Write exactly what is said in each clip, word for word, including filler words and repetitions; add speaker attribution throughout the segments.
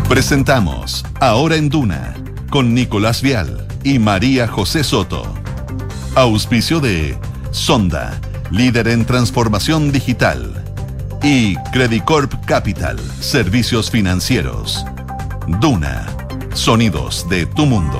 Speaker 1: Presentamos Ahora en Duna con Nicolás Vial y María José Soto. Auspicio de Sonda, líder en transformación digital. Y Credicorp Capital, servicios financieros. Duna, sonidos de tu mundo.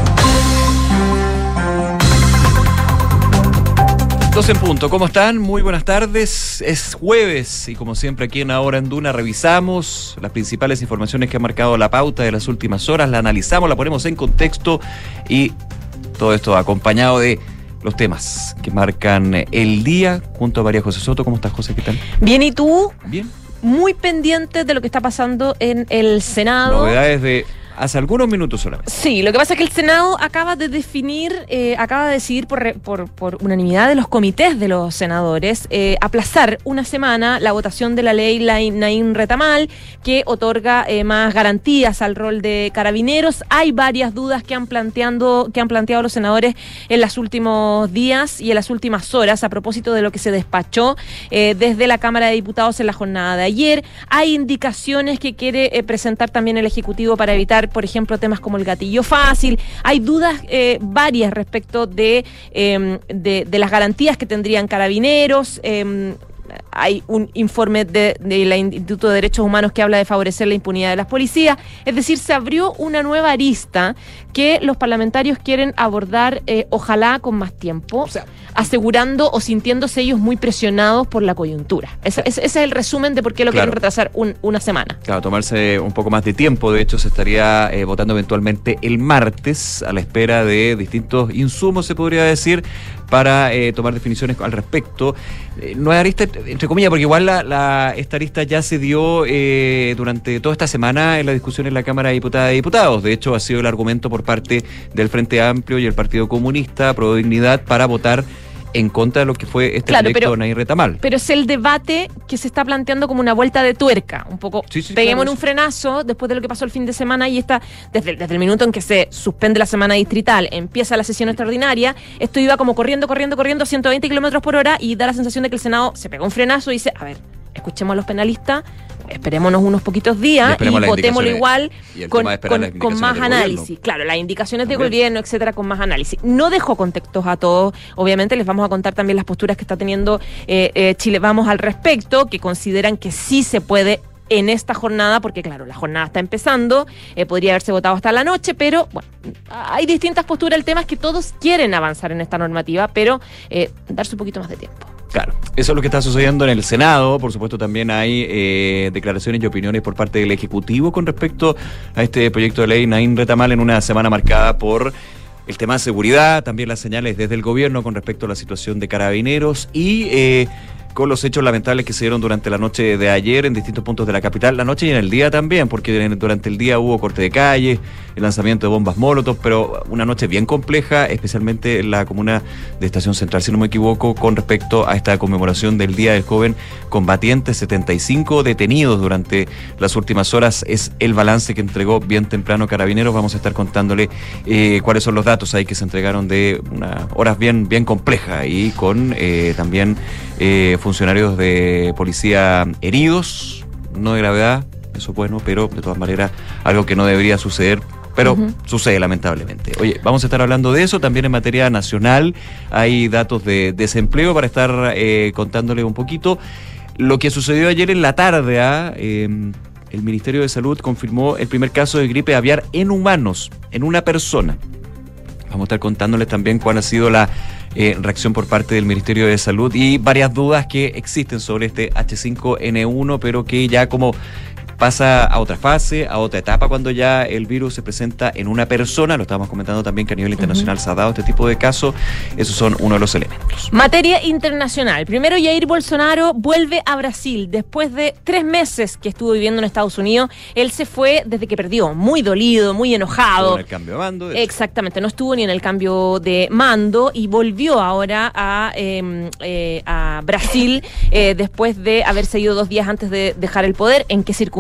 Speaker 2: Dos en punto, ¿cómo están? Muy buenas tardes. Es jueves y como siempre aquí en Ahora en Duna revisamos las principales informaciones que han marcado la pauta de las últimas horas, la analizamos, la ponemos en contexto y todo esto acompañado de los temas que marcan el día junto a María José Soto. ¿Cómo estás, José? ¿Qué tal?
Speaker 3: Bien, ¿y tú?
Speaker 2: Bien.
Speaker 3: Muy pendiente de lo que está pasando en el Senado.
Speaker 2: Novedades de hace algunos minutos solamente.
Speaker 3: Sí, lo que pasa es que el Senado acaba de definir, eh, acaba de decidir por, por, por unanimidad de los comités de los senadores eh, aplazar una semana la votación de la ley Naín Retamal, que otorga eh, más garantías al rol de carabineros. Hay varias dudas que han, planteando, que han planteado los senadores en los últimos días y en las últimas horas a propósito de lo que se despachó eh, desde la Cámara de Diputados en la jornada de ayer. Hay indicaciones que quiere eh, presentar también el Ejecutivo para evitar, por ejemplo, temas como el gatillo fácil. Hay dudas eh, varias respecto de, eh, de, de las garantías que tendrían carabineros. Eh, hay un informe del de, de Instituto de Derechos Humanos que habla de favorecer la impunidad de las policías. Es decir, se abrió una nueva arista que los parlamentarios quieren abordar, eh, ojalá con más tiempo, o sea, asegurando o sintiéndose ellos muy presionados por la coyuntura. Ese, ese es el resumen de por qué lo claro. quieren retrasar un, una semana.
Speaker 2: Claro, tomarse un poco más de tiempo. De hecho, se estaría eh, votando eventualmente el martes a la espera de distintos insumos, se podría decir, para eh, tomar definiciones al respecto. Eh, no hay arista, entre comillas, porque igual la, la, esta arista ya se dio eh, durante toda esta semana en la discusión en la Cámara de Diputadas y Diputados. De hecho, ha sido el argumento por parte del Frente Amplio y el Partido Comunista, Pro Dignidad, para votar en contra de lo que fue este claro, proyecto Naín Retamal.
Speaker 3: Pero es el debate que se está planteando como una vuelta de tuerca, un poco, sí, sí, peguemos claro, un frenazo después de lo que pasó el fin de semana y está desde, desde el minuto en que se suspende la semana distrital, empieza la sesión extraordinaria, esto iba como corriendo, corriendo, corriendo a ciento veinte kilómetros por hora y da la sensación de que el Senado se pegó un frenazo y dice, a ver, escuchemos a los penalistas, esperémonos unos poquitos días y, y votémoslo igual con, con, con más análisis. Claro, las indicaciones de gobierno, etcétera, con más análisis. No dejó contextos a todos. Obviamente les vamos a contar también las posturas que está teniendo eh, eh, Chile Vamos al respecto, que consideran que sí se puede en esta jornada, porque claro, la jornada está empezando, eh, podría haberse votado hasta la noche, pero bueno, hay distintas posturas. El tema es que todos quieren avanzar en esta normativa, pero eh, darse un poquito más de tiempo.
Speaker 2: Claro, eso es lo que está sucediendo en el Senado. Por supuesto, también hay eh, declaraciones y opiniones por parte del Ejecutivo con respecto a este proyecto de ley Naín Retamal en una semana marcada por el tema de seguridad, también las señales desde el gobierno con respecto a la situación de carabineros y eh, con los hechos lamentables que se dieron durante la noche de ayer en distintos puntos de la capital, la noche y en el día también, porque durante el día hubo corte de calle, el lanzamiento de bombas molotov, pero una noche bien compleja, especialmente en la comuna de Estación Central, si no me equivoco, con respecto a esta conmemoración del Día del Joven Combatiente. setenta y cinco detenidos durante las últimas horas es el balance que entregó bien temprano Carabineros. Vamos a estar contándole eh, cuáles son los datos ahí que se entregaron de unas horas bien, bien complejas y con eh, también eh, funcionarios de policía heridos, no de gravedad, eso es bueno, pero de todas maneras algo que no debería suceder, pero uh-huh. sucede lamentablemente. Oye, vamos a estar hablando de eso, también en materia nacional hay datos de desempleo para estar eh, contándole un poquito. Lo que sucedió ayer en la tarde, ¿eh? Eh, el Ministerio de Salud confirmó el primer caso de gripe aviar en humanos, en una persona. Vamos a estar contándoles también cuál ha sido la eh, reacción por parte del Ministerio de Salud y varias dudas que existen sobre este hache cinco ene uno, pero que ya como pasa a otra fase, a otra etapa cuando ya el virus se presenta en una persona. Lo estábamos comentando también que a nivel internacional uh-huh. se ha dado este tipo de casos. Esos son uno de los elementos.
Speaker 3: Materia internacional. Primero, Jair Bolsonaro vuelve a Brasil. Después de tres meses que estuvo viviendo en Estados Unidos, él se fue desde que perdió, muy dolido, muy enojado.
Speaker 2: En el cambio de mando. De
Speaker 3: Exactamente, no estuvo ni en el cambio de mando y volvió ahora a, eh, eh, a Brasil eh, después de haberse ido dos días antes de dejar el poder. ¿En qué circunstancias?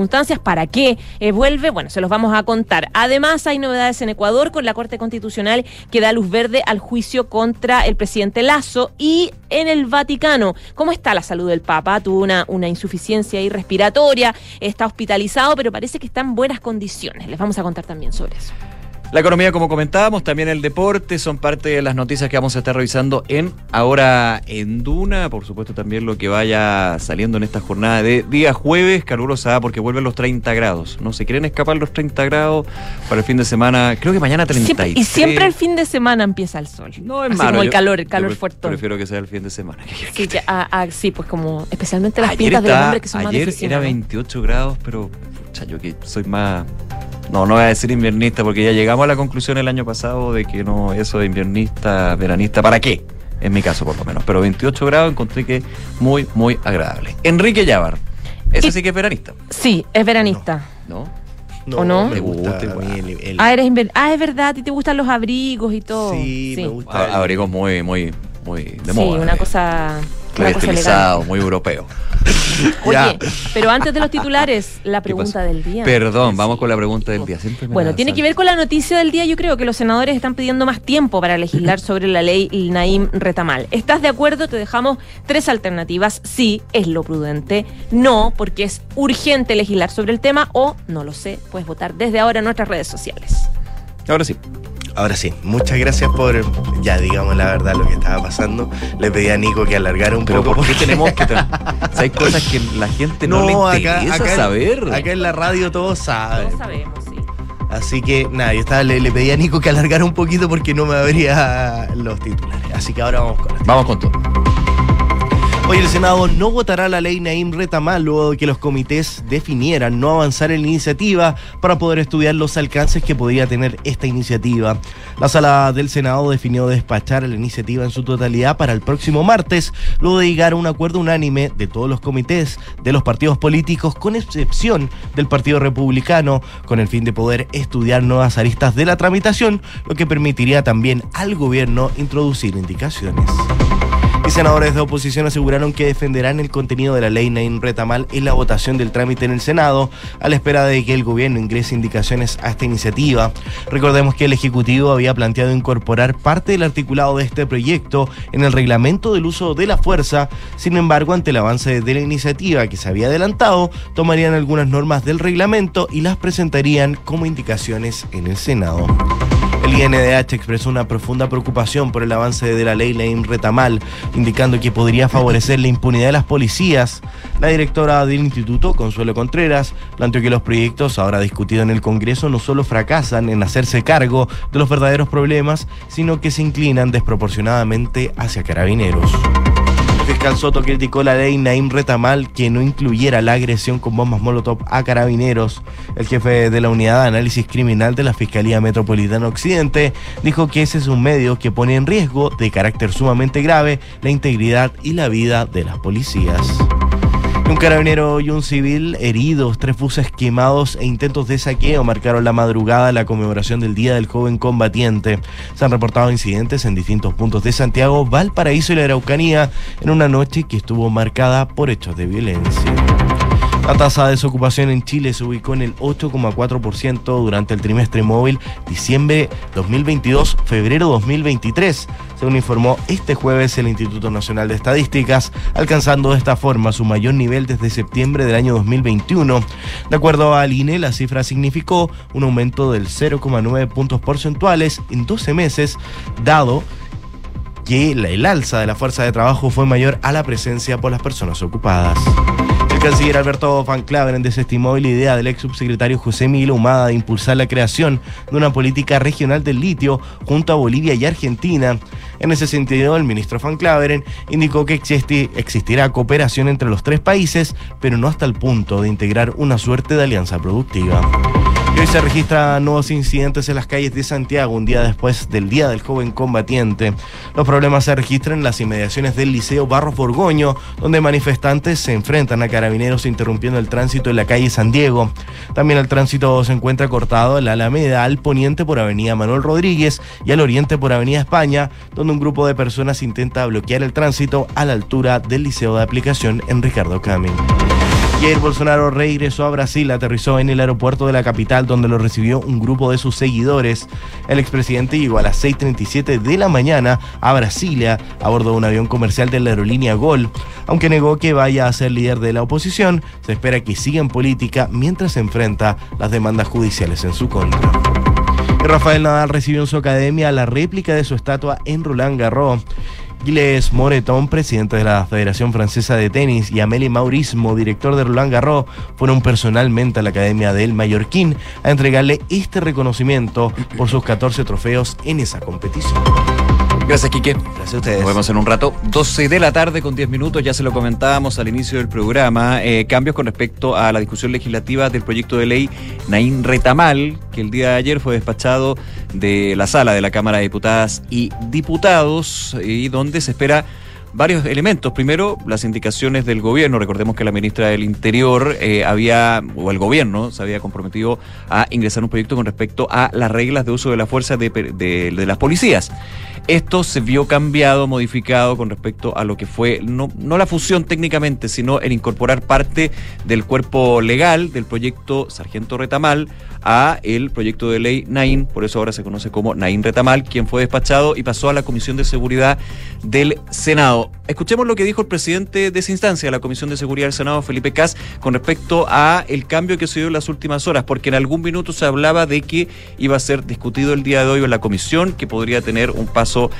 Speaker 3: circunstancias, ¿para qué eh, vuelve? Bueno, se los vamos a contar. Además, hay novedades en Ecuador con la Corte Constitucional que da luz verde al juicio contra el presidente Lasso. Y en el Vaticano, ¿cómo está la salud del Papa? Tuvo una, una insuficiencia ahí respiratoria, está hospitalizado, pero parece que está en buenas condiciones. Les vamos a contar también sobre eso.
Speaker 2: La economía, como comentábamos, también el deporte, son parte de las noticias que vamos a estar revisando en Ahora en Duna. Por supuesto, también lo que vaya saliendo en esta jornada de día jueves, calurosa, porque vuelven los treinta grados. ¿No se quieren escapar los treinta grados para el fin de semana? Creo que mañana treinta y tres.
Speaker 3: Siempre, y siempre el fin de semana empieza el sol.
Speaker 2: No, es
Speaker 3: así
Speaker 2: malo.
Speaker 3: como el
Speaker 2: yo,
Speaker 3: calor, el calor
Speaker 2: yo
Speaker 3: fuerte.
Speaker 2: Prefiero que sea el fin de semana.
Speaker 3: Sí, ya, ah, ah, sí, pues como especialmente las
Speaker 2: ayer
Speaker 3: pintas
Speaker 2: está,
Speaker 3: de los hombres que son más
Speaker 2: ayer
Speaker 3: difíciles.
Speaker 2: era veintiocho grados, pero pucha, yo que soy más... No, no voy a decir inviernista, porque ya llegamos a la conclusión el año pasado de que no, eso de inviernista, veranista, ¿para qué? En mi caso, por lo menos. Pero veintiocho grados encontré que muy, muy agradable. Enrique Llávar, ese y, sí que es veranista.
Speaker 3: Sí, es veranista.
Speaker 2: ¿No?
Speaker 4: No,
Speaker 3: ¿O no?
Speaker 4: Me gusta,
Speaker 2: gusta,
Speaker 4: muy el, el...
Speaker 3: Ah, eres inver... ah, es verdad, a ti te gustan los abrigos y todo.
Speaker 4: Sí,
Speaker 3: sí.
Speaker 4: me gusta.
Speaker 2: A, abrigos muy, muy, muy de
Speaker 3: sí,
Speaker 2: moda.
Speaker 3: una
Speaker 2: eh.
Speaker 3: cosa...
Speaker 2: Muy estilizado, muy europeo.
Speaker 3: Oye, pero antes de los titulares, la pregunta del día.
Speaker 2: Perdón, vamos con la pregunta del día. Siempre me
Speaker 3: bueno, tiene que ver con la noticia del día. Yo creo que los senadores están pidiendo más tiempo para legislar sobre la ley Naim Retamal. ¿Estás de acuerdo? Te dejamos tres alternativas. Sí, es lo prudente. No, porque es urgente legislar sobre el tema. O, no lo sé, puedes votar desde ahora en nuestras redes sociales.
Speaker 2: Ahora sí.
Speaker 4: Ahora sí, muchas gracias por, ya digamos la verdad, lo que estaba pasando. Le pedí a Nico que alargara un
Speaker 2: Pero
Speaker 4: poco.
Speaker 2: ¿por qué tenemos que... Si hay cosas que la gente no, no le interesa
Speaker 4: acá, acá
Speaker 2: saber.
Speaker 4: En, acá en la radio todos saben.
Speaker 3: Todos sabemos, sí.
Speaker 4: Así que nada, yo estaba, le, le pedí a Nico que alargara un poquito porque no me abría los titulares. Así que ahora vamos con los
Speaker 2: Vamos con todo.
Speaker 4: Hoy el Senado no votará la ley Naim Retamal luego de que los comités definieran no avanzar en la iniciativa para poder estudiar los alcances que podría tener esta iniciativa. La sala del Senado definió despachar la iniciativa en su totalidad para el próximo martes, luego de llegar a un acuerdo unánime de todos los comités de los partidos políticos, con excepción del Partido Republicano, con el fin de poder estudiar nuevas aristas de la tramitación, lo que permitiría también al gobierno introducir indicaciones. Y senadores de oposición aseguraron que defenderán el contenido de la ley Naim Retamal en la votación del trámite en el Senado, a la espera de que el gobierno ingrese indicaciones a esta iniciativa. Recordemos que el Ejecutivo había planteado incorporar parte del articulado de este proyecto en el reglamento del uso de la fuerza. Sin embargo, ante el avance de la iniciativa que se había adelantado, tomarían algunas normas del reglamento y las presentarían como indicaciones en el Senado. El I N D H expresó una profunda preocupación por el avance de la ley Naim Retamal, indicando que podría favorecer la impunidad de las policías. La directora del instituto, Consuelo Contreras, planteó que los proyectos ahora discutidos en el Congreso no solo fracasan en hacerse cargo de los verdaderos problemas, sino que se inclinan desproporcionadamente hacia Carabineros. El fiscal Soto criticó la ley Naim Retamal que no incluyera la agresión con bombas Molotov a Carabineros. El jefe de la Unidad de Análisis Criminal de la Fiscalía Metropolitana Occidente dijo que ese es un medio que pone en riesgo, de carácter sumamente grave, la integridad y la vida de las policías. Un carabinero y un civil heridos, tres buses quemados e intentos de saqueo marcaron la madrugada de la conmemoración del Día del Joven Combatiente. Se han reportado incidentes en distintos puntos de Santiago, Valparaíso y la Araucanía en una noche que estuvo marcada por hechos de violencia. La tasa de desocupación en Chile se ubicó en el ocho coma cuatro por ciento durante el trimestre móvil diciembre dos mil veintidós, febrero dos mil veintitrés, según informó este jueves el Instituto Nacional de Estadísticas, alcanzando de esta forma su mayor nivel desde septiembre del año dos mil veintiuno. De acuerdo al I N E, la cifra significó un aumento del cero coma nueve puntos porcentuales en doce meses, dado que el alza de la fuerza de trabajo fue mayor a la presencia por las personas ocupadas. El canciller Alberto Van Claveren desestimó la idea del ex subsecretario José Miguel Humada de impulsar la creación de una política regional del litio junto a Bolivia y Argentina. En ese sentido, el ministro Van Claveren indicó que existe, existirá cooperación entre los tres países, pero no hasta el punto de integrar una suerte de alianza productiva. Y hoy se registran nuevos incidentes en las calles de Santiago, un día después del Día del Joven Combatiente. Los problemas se registran en las inmediaciones del Liceo Barros Borgoño, donde manifestantes se enfrentan a carabineros interrumpiendo el tránsito en la calle San Diego. También el tránsito se encuentra cortado en la Alameda, al poniente por Avenida Manuel Rodríguez y al oriente por Avenida España, donde un grupo de personas intenta bloquear el tránsito a la altura del Liceo de Aplicación en Ricardo Camin. Jair Bolsonaro regresó a Brasil, aterrizó en el aeropuerto de la capital donde lo recibió un grupo de sus seguidores. El expresidente llegó a las seis treinta y siete de la mañana a Brasilia a bordo de un avión comercial de la aerolínea Gol. Aunque negó que vaya a ser líder de la oposición, se espera que siga en política mientras se enfrenta las demandas judiciales en su contra. Y Rafael Nadal recibió en su academia la réplica de su estatua en Roland Garros. Gilles Moreton, presidente de la Federación Francesa de Tenis, y Amélie Maurismo, director de Roland Garros, fueron personalmente a la Academia del Mallorquín a entregarle este reconocimiento por sus catorce trofeos en esa competición.
Speaker 2: Gracias, Quique.
Speaker 4: Gracias a ustedes.
Speaker 2: Nos vemos en un rato. doce de la tarde con diez minutos, ya se lo comentábamos al inicio del programa. Eh, cambios con respecto a la discusión legislativa del proyecto de ley Naín Retamal, que el día de ayer fue despachado de la sala de la Cámara de Diputadas y Diputados, y donde se espera varios elementos. Primero, las indicaciones del gobierno. Recordemos que la ministra del Interior eh, había, o el gobierno, se había comprometido a ingresar un proyecto con respecto a las reglas de uso de la fuerza de, de, de las policías. Esto se vio cambiado, modificado con respecto a lo que fue, no, no la fusión técnicamente, sino el incorporar parte del cuerpo legal del proyecto Sargento Retamal a el proyecto de ley Naín, por eso ahora se conoce como Naín Retamal, quien fue despachado y pasó a la Comisión de Seguridad del Senado. Escuchemos lo que dijo el presidente de esa instancia, la Comisión de Seguridad del Senado, Felipe Kast, con respecto a el cambio que se dio en las últimas horas, porque en algún minuto se hablaba de que iba a ser discutido el día de hoy en la comisión, que podría tener un paso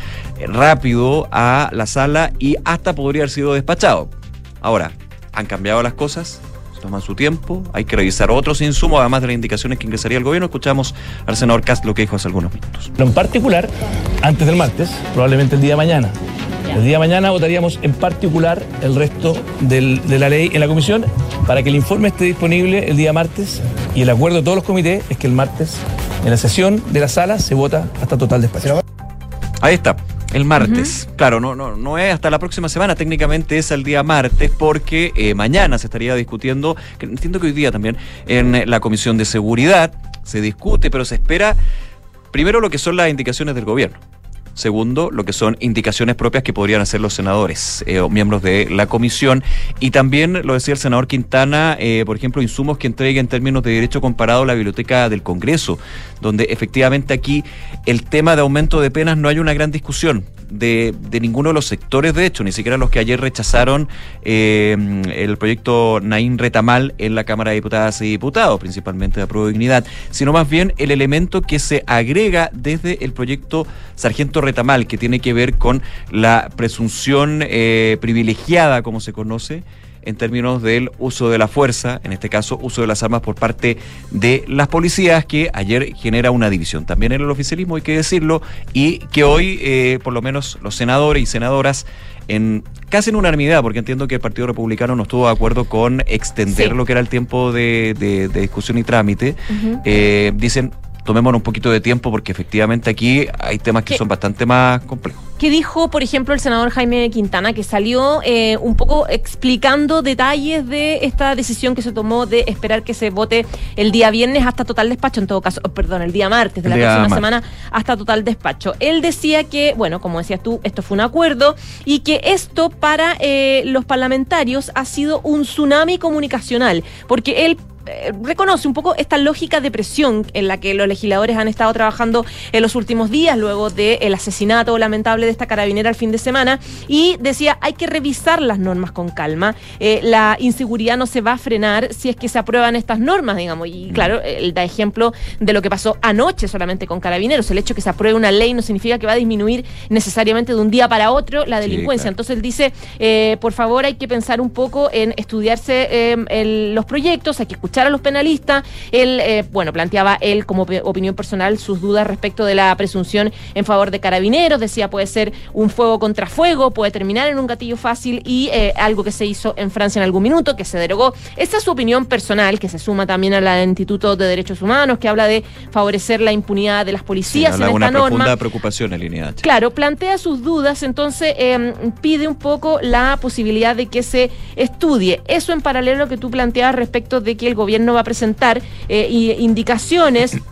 Speaker 2: rápido a la sala y hasta podría haber sido despachado. Ahora, han cambiado las cosas, toman su tiempo, hay que revisar otros insumos, además de las indicaciones que ingresaría el gobierno. Escuchamos al senador Kast lo que dijo hace algunos minutos.
Speaker 5: En particular, antes del martes, probablemente el día de mañana. El día de mañana votaríamos en particular el resto del, de la ley en la comisión para que el informe esté disponible el día martes, y el acuerdo de todos los comités es que el martes en la sesión de la sala se vota hasta total despacho.
Speaker 2: Ahí está. El martes, uh-huh. Claro, no, no, no es hasta la próxima semana, técnicamente es el día martes, porque eh, mañana se estaría discutiendo, que entiendo que hoy día también, en la Comisión de Seguridad se discute, pero se espera primero lo que son las indicaciones del gobierno. Segundo, lo que son indicaciones propias que podrían hacer los senadores eh, o miembros de la comisión. Y también, lo decía el senador Quintana, eh, por ejemplo, insumos que entregue en términos de derecho comparado la Biblioteca del Congreso, donde efectivamente aquí el tema de aumento de penas no hay una gran discusión de, de ninguno de los sectores, de hecho, ni siquiera los que ayer rechazaron eh, el proyecto Naín Retamal en la Cámara de Diputadas y Diputados, principalmente de Apruebo Dignidad, sino más bien el elemento que se agrega desde el proyecto Sargento Retamal, que tiene que ver con la presunción eh, privilegiada, como se conoce, en términos del uso de la fuerza, en este caso uso de las armas por parte de las policías, que ayer genera una división también en el oficialismo, hay que decirlo, y que hoy eh, por lo menos los senadores y senadoras, en casi en unanimidad, porque entiendo que el Partido Republicano no estuvo de acuerdo con extender sí. lo que era el tiempo de, de, de discusión y trámite, uh-huh. eh, dicen tomémonos un poquito de tiempo porque efectivamente aquí hay temas que ¿Qué? son bastante más complejos.
Speaker 3: ¿Qué dijo, por ejemplo, el senador Jaime Quintana, que salió eh, un poco explicando detalles de esta decisión que se tomó de esperar que se vote el día viernes hasta total despacho, en todo caso, oh, perdón, el día martes de la próxima martes. semana hasta total despacho? Él decía que, bueno, como decías tú, esto fue un acuerdo y que esto para eh, los parlamentarios ha sido un tsunami comunicacional, porque él reconoce un poco esta lógica de presión en la que los legisladores han estado trabajando en los últimos días luego del asesinato lamentable de esta carabinera el fin de semana, y decía hay que revisar las normas con calma, eh, la inseguridad no se va a frenar si es que se aprueban estas normas, digamos, y claro, él da ejemplo de lo que pasó anoche solamente con carabineros. El hecho de que se apruebe una ley no significa que va a disminuir necesariamente de un día para otro la delincuencia. Sí, claro. Entonces él dice, eh, por favor hay que pensar un poco en estudiarse eh, el, los proyectos, hay que escuchar a los penalistas. Él, eh, bueno, planteaba él como opinión personal sus dudas respecto de la presunción en favor de carabineros, decía puede ser un fuego contra fuego, puede terminar en un gatillo fácil y eh, algo que se hizo en Francia en algún minuto, que se derogó. Esa es su opinión personal, que se suma también a la del Instituto de Derechos Humanos, que habla de favorecer la impunidad de las policías sí, en esta
Speaker 2: una
Speaker 3: norma.
Speaker 2: Profunda preocupación en línea H.
Speaker 3: Claro, plantea sus dudas, entonces eh, pide un poco la posibilidad de que se estudie. Eso en paralelo a lo que tú planteabas respecto de que el gobierno va a presentar eh, indicaciones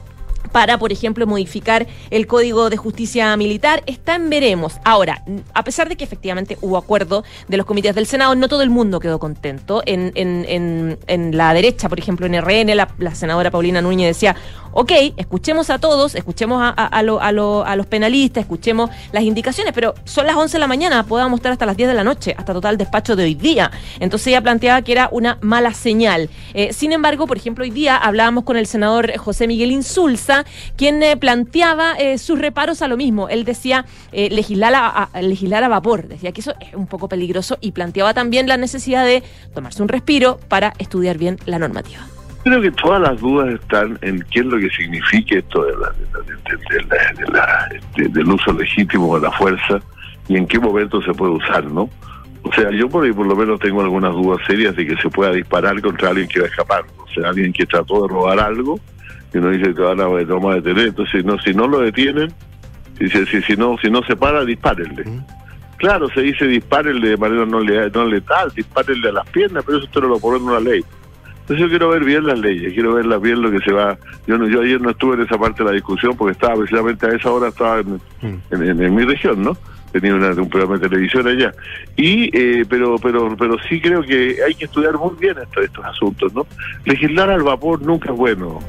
Speaker 3: para, por ejemplo, modificar el Código de Justicia Militar, está en veremos. Ahora, a pesar de que efectivamente hubo acuerdo de los comités del Senado, no todo el mundo quedó contento. En, en, en, en la derecha, por ejemplo, en R N, la, la senadora Paulina Núñez decía, ok, escuchemos a todos, escuchemos a, a, a, lo, a, lo, a los penalistas, escuchemos las indicaciones, pero son las once de la mañana, podamos estar hasta las diez de la noche, hasta total despacho de hoy día. Entonces ella planteaba que era una mala señal. Eh, sin embargo, por ejemplo, hoy día hablábamos con el senador José Miguel Insulza, quien eh, planteaba eh, sus reparos a lo mismo. Él decía eh, legislar, a, a, legislar a vapor, decía que eso es un poco peligroso y planteaba también la necesidad de tomarse un respiro para estudiar bien la normativa.
Speaker 6: Creo que todas las dudas están en qué es lo que signifique esto de la, de la, de la, de la, de, del uso legítimo de la fuerza y en qué momento se puede usar, ¿no? O sea, yo por ahí por lo menos tengo algunas dudas serias de que se pueda disparar contra alguien que va escapando. O sea, alguien que trató de robar algo y uno dice que van a, no van a detener. Entonces, no, si no lo detienen, si, si, si, si, no, si no se para, dispárenle. ¿Mm? Claro, se dice dispárenle de manera no, le, no letal, dispárenle a las piernas, pero eso usted no lo pone en una ley. Entonces yo quiero ver bien las leyes, quiero ver bien lo que se va. Yo no, yo ayer no estuve en esa parte de la discusión porque estaba precisamente a esa hora estaba en, mm. en, en, en mi región, ¿no? Tenía una, un programa de televisión allá. Y eh, pero pero pero sí creo que hay que estudiar muy bien estos, estos asuntos, ¿no? Legislar al vapor nunca es bueno.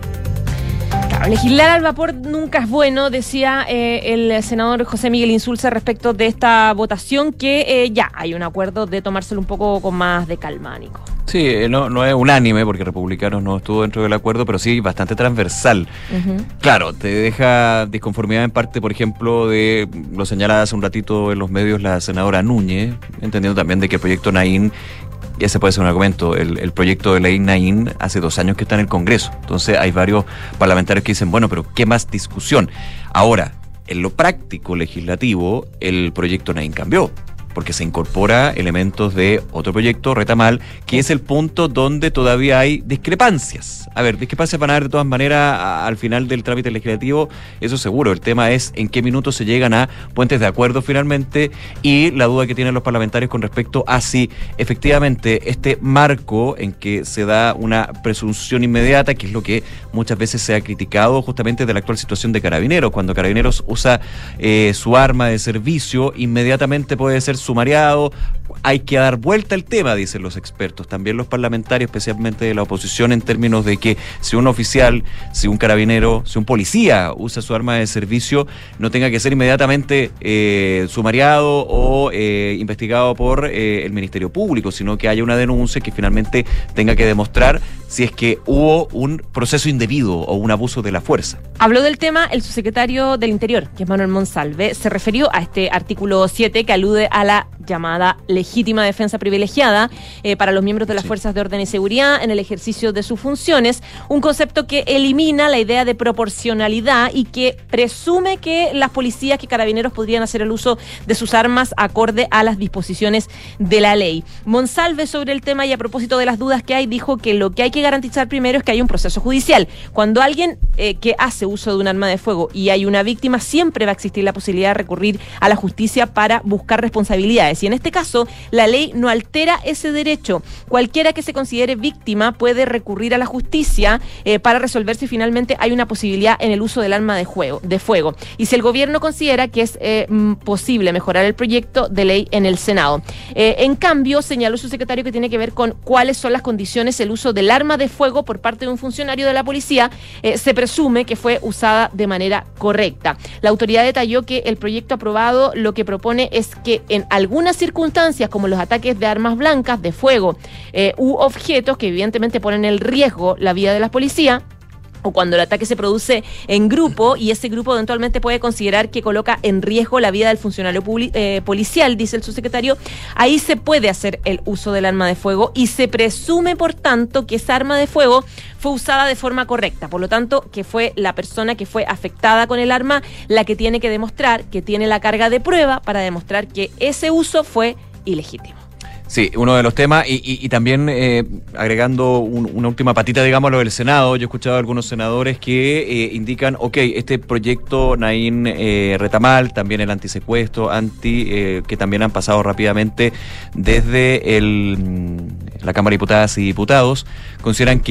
Speaker 3: Claro, legislar al vapor nunca es bueno, decía eh, el senador José Miguel Insulza respecto de esta votación, que eh, ya hay un acuerdo de tomárselo un poco con más de calma, Nico.
Speaker 2: Sí, no, no es unánime porque Republicanos no estuvo dentro del acuerdo, pero sí bastante transversal. Uh-huh. Claro, te deja disconformidad en parte, por ejemplo, de lo señalaba hace un ratito en los medios la senadora Núñez, entendiendo también de que el proyecto Naín, y ese puede ser un argumento, el, el proyecto de ley Naín hace dos años que está en el Congreso. Entonces hay varios parlamentarios que dicen, bueno, pero ¿qué más discusión? Ahora, en lo práctico legislativo, el proyecto Naín cambió, porque se incorpora elementos de otro proyecto, Retamal, que es el punto donde todavía hay discrepancias. A ver, discrepancias van a haber de todas maneras a, al final del trámite legislativo, eso seguro. El tema es en qué minutos se llegan a puentes de acuerdo finalmente y la duda que tienen los parlamentarios con respecto a si efectivamente este marco en que se da una presunción inmediata, que es lo que muchas veces se ha criticado justamente de la actual situación de Carabineros, cuando Carabineros usa eh, su arma de servicio, inmediatamente puede ser sumariado. Hay que dar vuelta al tema, dicen los expertos, también los parlamentarios, especialmente de la oposición, en términos de que si un oficial, si un carabinero, si un policía usa su arma de servicio, no tenga que ser inmediatamente eh, sumariado o eh, investigado por eh, el Ministerio Público, sino que haya una denuncia que finalmente tenga que demostrar si es que hubo un proceso indebido o un abuso de la fuerza.
Speaker 3: Habló del tema el subsecretario del Interior, que es Manuel Monsalve, se refirió a este artículo siete que alude a la llamada legítima defensa privilegiada eh, para los miembros de las sí. fuerzas de orden y seguridad en el ejercicio de sus funciones, un concepto que elimina la idea de proporcionalidad y que presume que las policías, que carabineros podrían hacer el uso de sus armas acorde a las disposiciones de la ley. Monsalve, sobre el tema y a propósito de las dudas que hay, dijo que lo que hay que garantizar primero es que hay un proceso judicial. Cuando alguien eh, que hace uso de un arma de fuego y hay una víctima, siempre va a existir la posibilidad de recurrir a la justicia para buscar responsabilidades. Y en este caso, la ley no altera ese derecho. Cualquiera que se considere víctima puede recurrir a la justicia eh, para resolver si finalmente hay una posibilidad en el uso del arma de, juego, de fuego. Y si el gobierno considera que es eh, posible mejorar el proyecto de ley en el Senado. Eh, en cambio, señaló su secretario que tiene que ver con cuáles son las condiciones el uso del arma de fuego por parte de un funcionario de la policía. Eh, se presume que fue usada de manera correcta. La autoridad detalló que el proyecto aprobado lo que propone es que en algunas circunstancias, como los ataques de armas blancas, de fuego, eh, u objetos que evidentemente ponen en riesgo la vida de la policía, o cuando el ataque se produce en grupo y ese grupo eventualmente puede considerar que coloca en riesgo la vida del funcionario publi- eh, policial, dice el subsecretario, ahí se puede hacer el uso del arma de fuego y se presume, por tanto, que esa arma de fuego fue usada de forma correcta. Por lo tanto, que fue la persona que fue afectada con el arma la que tiene que demostrar, que tiene la carga de prueba para demostrar que ese uso fue ilegítimo.
Speaker 2: Sí, uno de los temas, y, y, y también eh, agregando un, una última patita, digamos, lo del Senado. Yo he escuchado a algunos senadores que eh, indican, ok, este proyecto Naín eh, Retamal, también el antisecuestro, anti, eh, que también han pasado rápidamente desde el, la Cámara de Diputadas y Diputados, consideran que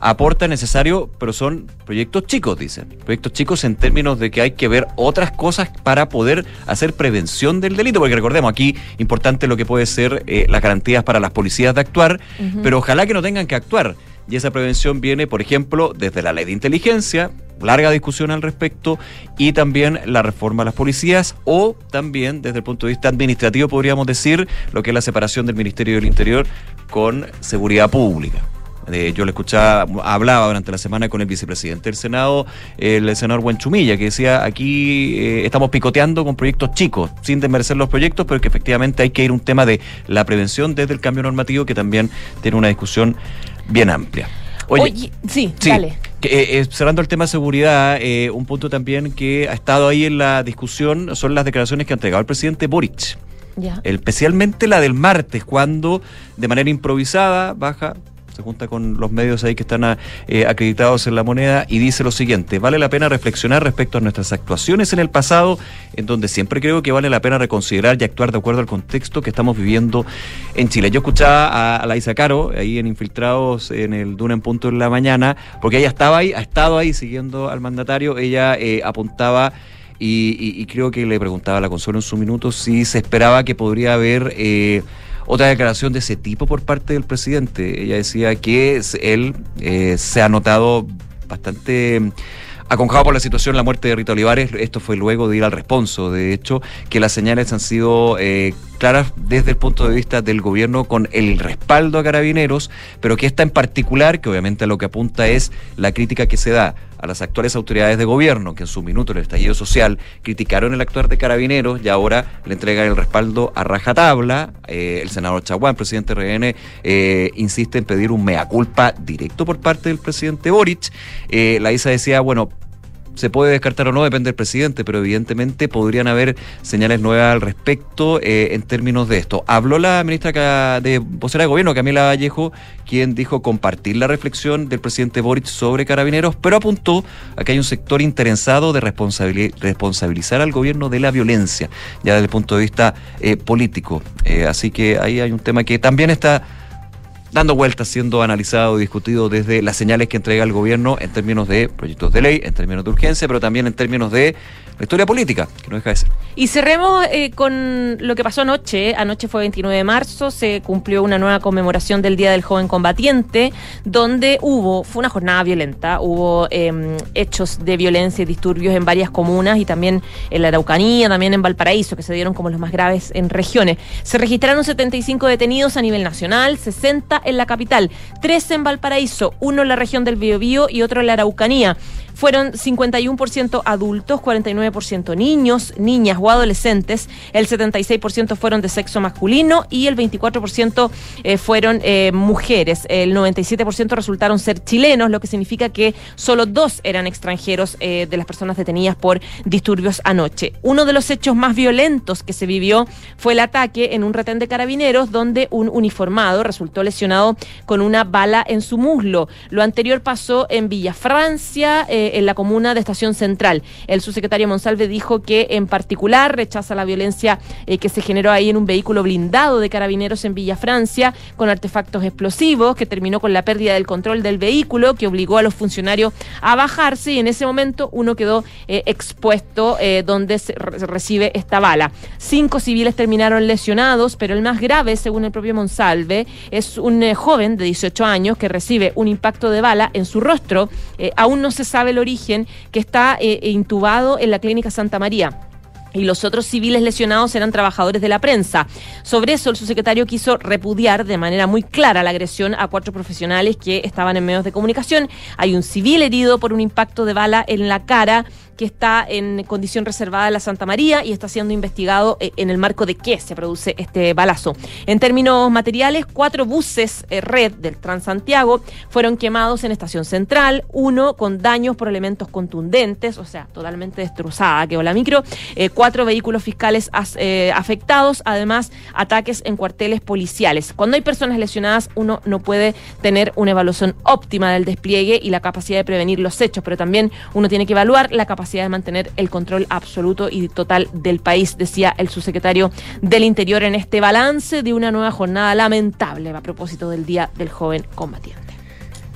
Speaker 2: aporta necesario, pero son proyectos chicos, dicen. Proyectos chicos en términos de que hay que ver otras cosas para poder hacer prevención del delito, porque recordemos, aquí importante lo que puede ser eh, las garantías para las policías de actuar, uh-huh. pero ojalá que no tengan que actuar. Y esa prevención viene, por ejemplo, desde la ley de inteligencia, larga discusión al respecto, y también la reforma a las policías, o también desde el punto de vista administrativo, podríamos decir, lo que es la separación del Ministerio del Interior con Seguridad Pública. Eh, yo le escuchaba, hablaba durante la semana con el vicepresidente del Senado, el senador Buenchumilla, que decía, aquí eh, estamos picoteando con proyectos chicos, sin desmerecer los proyectos, pero que efectivamente hay que ir a un tema de la prevención desde el cambio normativo, que también tiene una discusión bien amplia. Oye,
Speaker 3: Oye sí,
Speaker 2: sí,
Speaker 3: dale.
Speaker 2: Que, eh, cerrando el tema de seguridad, eh, un punto también que ha estado ahí en la discusión son las declaraciones que ha entregado el presidente Boric.
Speaker 3: Ya.
Speaker 2: Especialmente la del martes, cuando de manera improvisada baja, se junta con los medios ahí que están a, eh, acreditados en La Moneda, y dice lo siguiente: vale la pena reflexionar respecto a nuestras actuaciones en el pasado, en donde siempre creo que vale la pena reconsiderar y actuar de acuerdo al contexto que estamos viviendo en Chile. Yo escuchaba a, a la Isa Caro, ahí en Infiltrados, en el Duna en Punto en la mañana, porque ella estaba ahí, ha estado ahí siguiendo al mandatario. Ella eh, apuntaba y, y, y creo que le preguntaba a la Consuelo en su minuto si se esperaba que podría haber Eh, otra declaración de ese tipo por parte del presidente. Ella decía que él eh, se ha notado bastante aconjado por la situación, la muerte de Rita Olivares. Esto fue luego de ir al responso. De hecho, que las señales han sido eh, claras desde el punto de vista del gobierno con el respaldo a Carabineros, pero que esta en particular, que obviamente a lo que apunta es la crítica que se da a las actuales autoridades de gobierno, que en su minuto, en el estallido social, criticaron el actuar de Carabineros y ahora le entregan el respaldo a rajatabla. Eh, el senador Chaguán, presidente R N, eh, insiste en pedir un mea culpa directo por parte del presidente Boric. Eh, la Isa decía, bueno, se puede descartar o no, depende del presidente, pero evidentemente podrían haber señales nuevas al respecto eh, en términos de esto. Habló la ministra de vocera de gobierno, Camila Vallejo, quien dijo compartir la reflexión del presidente Boric sobre Carabineros, pero apuntó a que hay un sector interesado de responsabili- responsabilizar al gobierno de la violencia, ya desde el punto de vista eh, político. Eh, así que ahí hay un tema que también está dando vueltas, siendo analizado y discutido desde las señales que entrega el gobierno en términos de proyectos de ley, en términos de urgencia, pero también en términos de la historia política, que no deja de ser.
Speaker 3: Y cerremos eh, con lo que pasó anoche. Anoche fue veintinueve de marzo, se cumplió una nueva conmemoración del Día del Joven Combatiente, donde hubo, fue una jornada violenta, hubo eh, hechos de violencia y disturbios en varias comunas y también en la Araucanía, también en Valparaíso, que se dieron como los más graves en regiones. Se registraron setenta y cinco detenidos a nivel nacional, sesenta en la capital, trece en Valparaíso, uno en la región del Biobío y otro en la Araucanía. Fueron cincuenta y uno por ciento adultos, cuarenta y nueve por ciento niños, niñas o adolescentes, el setenta y seis por ciento fueron de sexo masculino y el veinticuatro por ciento eh, fueron eh, mujeres. El noventa y siete por ciento resultaron ser chilenos, lo que significa que solo dos eran extranjeros eh, de las personas detenidas por disturbios anoche. Uno de los hechos más violentos que se vivió fue el ataque en un retén de Carabineros, donde un uniformado resultó lesionado con una bala en su muslo. Lo anterior pasó en Villa Francia, eh, en la comuna de Estación Central. El subsecretario Monsalve dijo que en particular rechaza la violencia eh, que se generó ahí en un vehículo blindado de Carabineros en Villa Francia con artefactos explosivos, que terminó con la pérdida del control del vehículo, que obligó a los funcionarios a bajarse, y en ese momento uno quedó eh, expuesto eh, donde se re- recibe esta bala. Cinco civiles terminaron lesionados, pero el más grave, según el propio Monsalve, es un eh, joven de dieciocho años que recibe un impacto de bala en su rostro. Eh, aún no se sabe el origen, que está eh, intubado en la Clínica Santa María. Y los otros civiles lesionados eran trabajadores de la prensa. Sobre eso, el subsecretario quiso repudiar de manera muy clara la agresión a cuatro profesionales que estaban en medios de comunicación. Hay un civil herido por un impacto de bala en la cara, que está en condición reservada en la Santa María y está siendo investigado eh, en el marco de qué se produce este balazo. En términos materiales, cuatro buses eh, red del Transantiago fueron quemados en Estación Central, uno con daños por elementos contundentes, o sea, totalmente destrozada quedó la micro, eh, cuatro vehículos fiscales as, eh, afectados, además ataques en cuarteles policiales. Cuando hay personas lesionadas, uno no puede tener una evaluación óptima del despliegue y la capacidad de prevenir los hechos, pero también uno tiene que evaluar la capacidad de mantener el control absoluto y total del país, decía el subsecretario del Interior en este balance de una nueva jornada lamentable a propósito del Día del Joven Combatiente.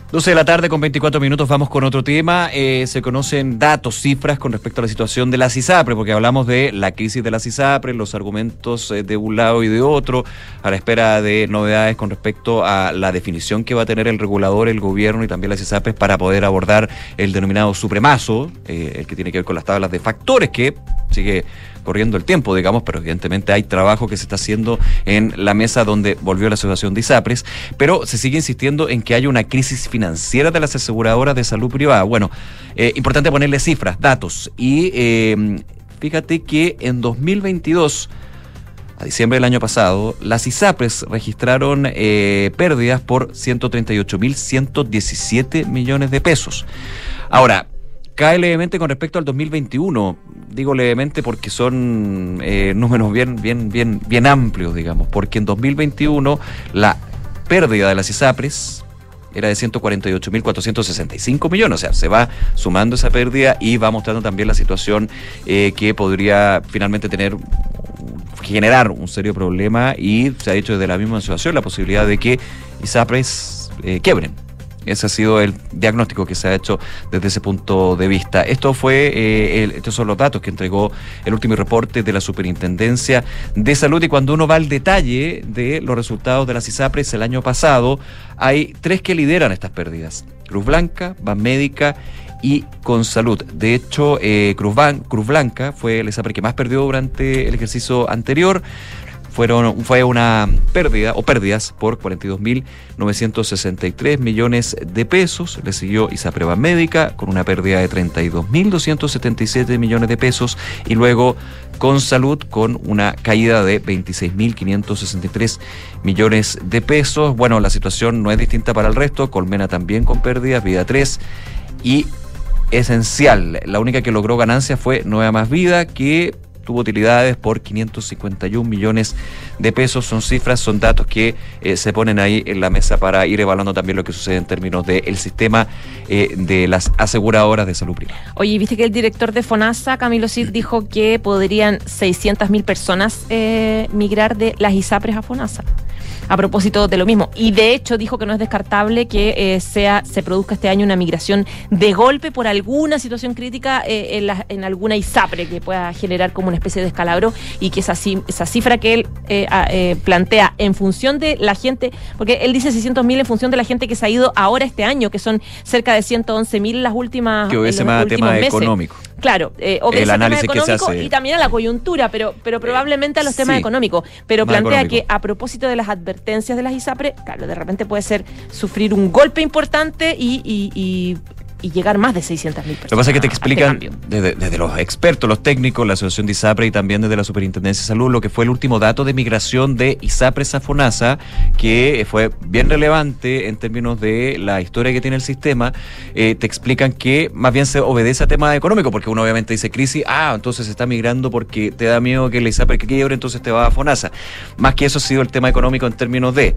Speaker 2: doce de la tarde con veinticuatro minutos, vamos con otro tema. Eh, se conocen datos, cifras con respecto a la situación de las ISAPRES, porque hablamos de la crisis de las ISAPRES, los argumentos eh, de un lado y de otro, a la espera de novedades con respecto a la definición que va a tener el regulador, el gobierno y también las ISAPRES para poder abordar el denominado supremazo, eh, el que tiene que ver con las tablas de factores, que sigue corriendo el tiempo, digamos, pero evidentemente hay trabajo que se está haciendo en la mesa donde volvió la asociación de ISAPRES, pero se sigue insistiendo en que haya una crisis financiera de las aseguradoras de salud privada. Bueno, eh, importante ponerle cifras, datos, y eh, fíjate que en dos mil veintidós, a diciembre del año pasado, las ISAPRES registraron eh, pérdidas por ciento treinta y ocho mil ciento diecisiete millones de pesos. Ahora, cae levemente con respecto al dos mil veintiuno, digo levemente porque son eh, números bien, bien, bien, bien amplios, digamos, porque en dos mil veintiuno la pérdida de las ISAPRES era de ciento cuarenta y ocho mil cuatrocientos sesenta y cinco millones, o sea, se va sumando esa pérdida y va mostrando también la situación eh, que podría finalmente tener, generar un serio problema, y se ha dicho desde la misma asociación la posibilidad de que ISAPRES eh, quiebren. Ese ha sido el diagnóstico que se ha hecho desde ese punto de vista. Esto fue, eh, el, estos son los datos que entregó el último reporte de la Superintendencia de Salud, y cuando uno va al detalle de los resultados de las ISAPRES el año pasado, hay tres que lideran estas pérdidas: Cruz Blanca, Banmédica y Consalud. De hecho, eh, Cruz, Ban, Cruz Blanca fue el ISAPRE que más perdió durante el ejercicio anterior. Fueron, fue una pérdida o pérdidas por cuarenta y dos mil novecientos sesenta y tres millones de pesos. Le siguió ISAPRE Banmédica con una pérdida de treinta y dos mil doscientos setenta y siete millones de pesos, y luego Consalud con una caída de veintiséis mil quinientos sesenta y tres millones de pesos. Bueno, la situación no es distinta para el resto. Colmena también con pérdidas, Vida tres, y Esencial, la única que logró ganancias fue Nueva Más Vida, que tuvo utilidades por quinientos cincuenta y un millones de pesos. Son cifras, son datos que eh, se ponen ahí en la mesa para ir evaluando también lo que sucede en términos del sistema eh, de las aseguradoras de salud privada.
Speaker 3: Oye, viste que el director de FONASA, Camilo Cid, dijo que podrían seiscientas mil personas eh, migrar de las ISAPRES a FONASA, a propósito de lo mismo. Y de hecho dijo que no es descartable que eh, sea se produzca este año una migración de golpe por alguna situación crítica eh, en, la, en alguna ISAPRE que pueda generar como una especie de descalabro, y que esa, esa cifra que él eh, eh, plantea en función de la gente, porque él dice seiscientos mil en función de la gente que se ha ido ahora este año, que son cerca de ciento once mil en las últimas
Speaker 2: que obedece más a tema meses. Económico.
Speaker 3: Claro, eh, obedece al análisis tema económico que se hace, y también a la coyuntura, pero, pero probablemente a los temas sí, económicos. Pero plantea económico. Que a propósito de las advertencias de las ISAPRE, claro, de repente puede ser sufrir un golpe importante y, y, y, y llegar más de seiscientas mil personas.
Speaker 2: Lo que pasa es que te explican este desde, desde los expertos, los técnicos, la asociación de ISAPRE y también desde la Superintendencia de Salud, lo que fue el último dato de migración de ISAPRES a FONASA, que fue bien relevante en términos de la historia que tiene el sistema. Eh, te explican que más bien se obedece a temas económicos, porque uno obviamente dice crisis, ah, entonces se está migrando porque te da miedo que la ISAPRE quiebre, entonces te va a FONASA. Más que eso ha sido el tema económico en términos de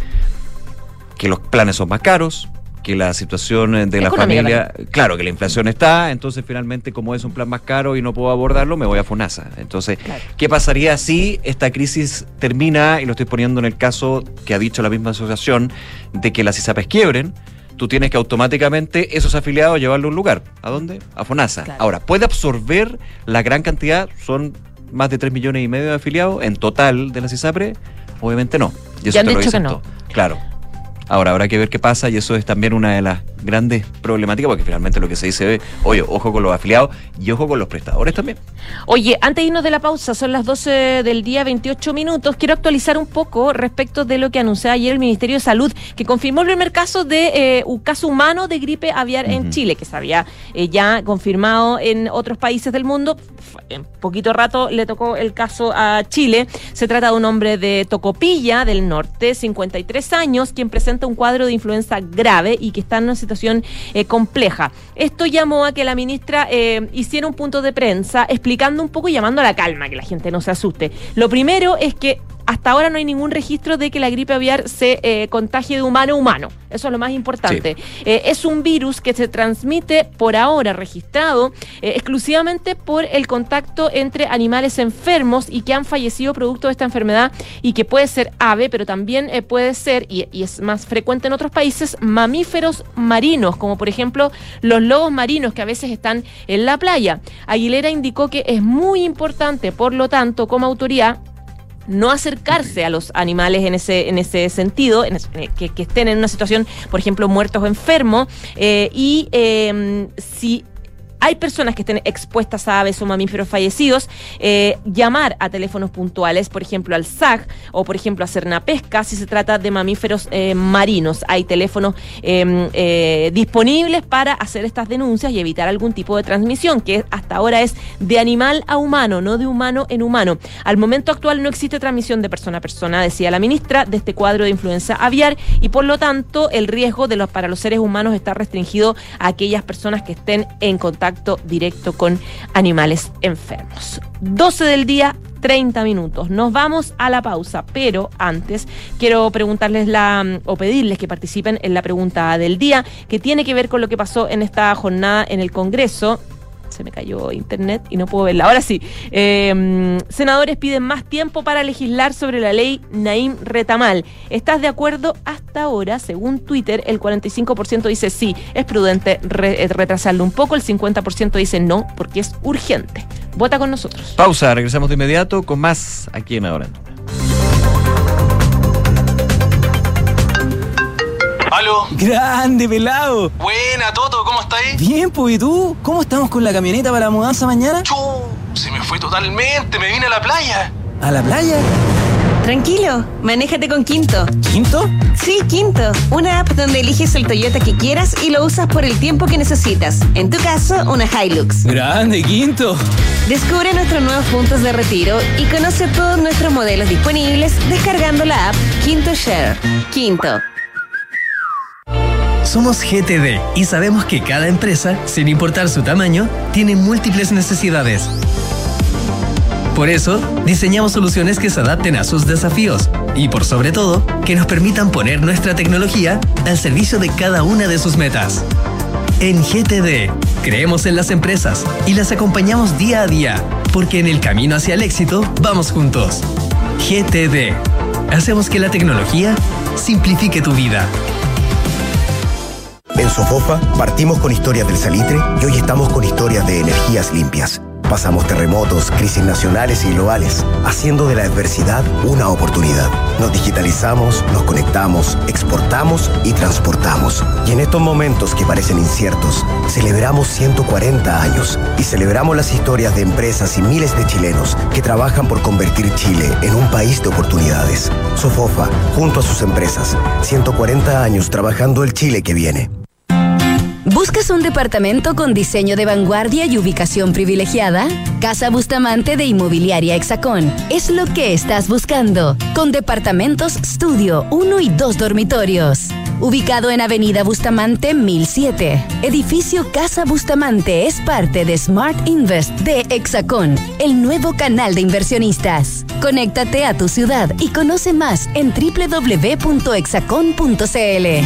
Speaker 2: que los planes son más caros, que la situación de la familia, también. Claro, que la inflación está, entonces finalmente como es un plan más caro y no puedo abordarlo, me voy a FONASA. Entonces, claro. ¿Qué pasaría si esta crisis termina, y lo estoy poniendo en el caso que ha dicho la misma asociación, de que las ISAPRES quiebren? Tú tienes que automáticamente esos afiliados llevarlo a un lugar. ¿A dónde? A FONASA. Claro. Ahora, ¿puede absorber la gran cantidad? Son más de tres millones y medio de afiliados en total de las ISAPRES. Obviamente no. Y eso
Speaker 3: ya han
Speaker 2: te lo
Speaker 3: dicho que
Speaker 2: no.
Speaker 3: todo.
Speaker 2: Claro. Ahora habrá que ver qué pasa, y eso es también una de las grandes problemáticas, porque finalmente lo que se dice es, oye, ojo con los afiliados y ojo con los prestadores también.
Speaker 3: Oye, antes de irnos de la pausa, son las doce del día, veintiocho minutos, quiero actualizar un poco respecto de lo que anunció ayer el Ministerio de Salud, que confirmó el primer caso de eh, un caso humano de gripe aviar uh-huh. en Chile, que se había eh, ya confirmado en otros países del mundo. En poquito rato le tocó el caso a Chile. Se trata de un hombre de Tocopilla, del norte, cincuenta y tres años, quien presenta un cuadro de influenza grave y que está en una situación eh, compleja. Esto llamó a que la ministra eh, hiciera un punto de prensa explicando un poco y llamando a la calma, que la gente no se asuste. Lo primero es que hasta ahora no hay ningún registro de que la gripe aviar se eh, contagie de humano a humano. Eso es lo más importante. Sí. Eh, es un virus que se transmite por ahora registrado eh, exclusivamente por el contacto entre animales enfermos y que han fallecido producto de esta enfermedad, y que puede ser ave, pero también eh, puede ser, y, y es más frecuente en otros países, mamíferos marinos, como por ejemplo los lobos marinos que a veces están en la playa. Aguilera indicó que es muy importante, por lo tanto, como autoridad, no acercarse a los animales en ese en ese sentido, en ese, que, que estén en una situación, por ejemplo, muertos o enfermos, eh, y eh, si hay personas que estén expuestas a aves o mamíferos fallecidos, eh, llamar a teléfonos puntuales, por ejemplo al S A C o por ejemplo a Cernapesca, si se trata de mamíferos eh, marinos. Hay teléfonos eh, eh, disponibles para hacer estas denuncias y evitar algún tipo de transmisión, que hasta ahora es de animal a humano, no de humano en humano. Al momento actual no existe transmisión de persona a persona, decía la ministra, de este cuadro de influenza aviar, y por lo tanto el riesgo de los, para los seres humanos está restringido a aquellas personas que estén en contacto directo con animales enfermos. doce del día, treinta minutos. Nos vamos a la pausa, pero antes quiero preguntarles la o pedirles que participen en la pregunta del día, que tiene que ver con lo que pasó en esta jornada en el Congreso. Se me cayó internet y no puedo verla. Ahora sí. Eh, senadores piden más tiempo para legislar sobre la ley Naim Retamal. ¿Estás de acuerdo? Hasta ahora, según Twitter, el cuarenta y cinco por ciento dice sí, es prudente re- retrasarlo un poco. El cincuenta por ciento dice no, porque es urgente. Vota con nosotros.
Speaker 2: Pausa, regresamos de inmediato con más aquí en Ahora en Duna.
Speaker 7: ¿Aló?
Speaker 8: ¡Grande, pelado!
Speaker 7: Buena, Toto, ¿cómo estáis?
Speaker 8: Bien, pues, ¿y tú? ¿Cómo estamos con la camioneta para la mudanza mañana?
Speaker 7: ¡Chu! Se me fue totalmente, me vine a la playa.
Speaker 8: ¿A la playa?
Speaker 9: Tranquilo, manéjate con Quinto.
Speaker 8: ¿Quinto?
Speaker 9: Sí, Quinto. Una app donde eliges el Toyota que quieras y lo usas por el tiempo que necesitas. En tu caso, una Hilux.
Speaker 8: ¡Grande, Quinto!
Speaker 9: Descubre nuestros nuevos puntos de retiro y conoce todos nuestros modelos disponibles descargando la app Quinto Share. Quinto.
Speaker 10: Somos G T D y sabemos que cada empresa, sin importar su tamaño, tiene múltiples necesidades. Por eso, diseñamos soluciones que se adapten a sus desafíos y, por sobre todo, que nos permitan poner nuestra tecnología al servicio de cada una de sus metas. En G T D, creemos en las empresas y las acompañamos día a día, porque en el camino hacia el éxito vamos juntos. G T D. Hacemos que la tecnología simplifique tu vida.
Speaker 11: En Sofofa partimos con historias del salitre y hoy estamos con historias de energías limpias. Pasamos terremotos, crisis nacionales y globales, haciendo de la adversidad una oportunidad. Nos digitalizamos, nos conectamos, exportamos y transportamos. Y en estos momentos que parecen inciertos, celebramos ciento cuarenta años y celebramos las historias de empresas y miles de chilenos que trabajan por convertir Chile en un país de oportunidades. Sofofa, junto a sus empresas, ciento cuarenta años trabajando el Chile que viene.
Speaker 12: ¿Buscas un departamento con diseño de vanguardia y ubicación privilegiada? Casa Bustamante de Inmobiliaria Hexacón es lo que estás buscando, con departamentos estudio, uno y dos dormitorios. Ubicado en Avenida Bustamante mil siete, edificio Casa Bustamante es parte de Smart Invest de Hexacón, el nuevo canal de inversionistas. Conéctate a tu ciudad y conoce más en doble u doble u doble u punto hexacon punto c l.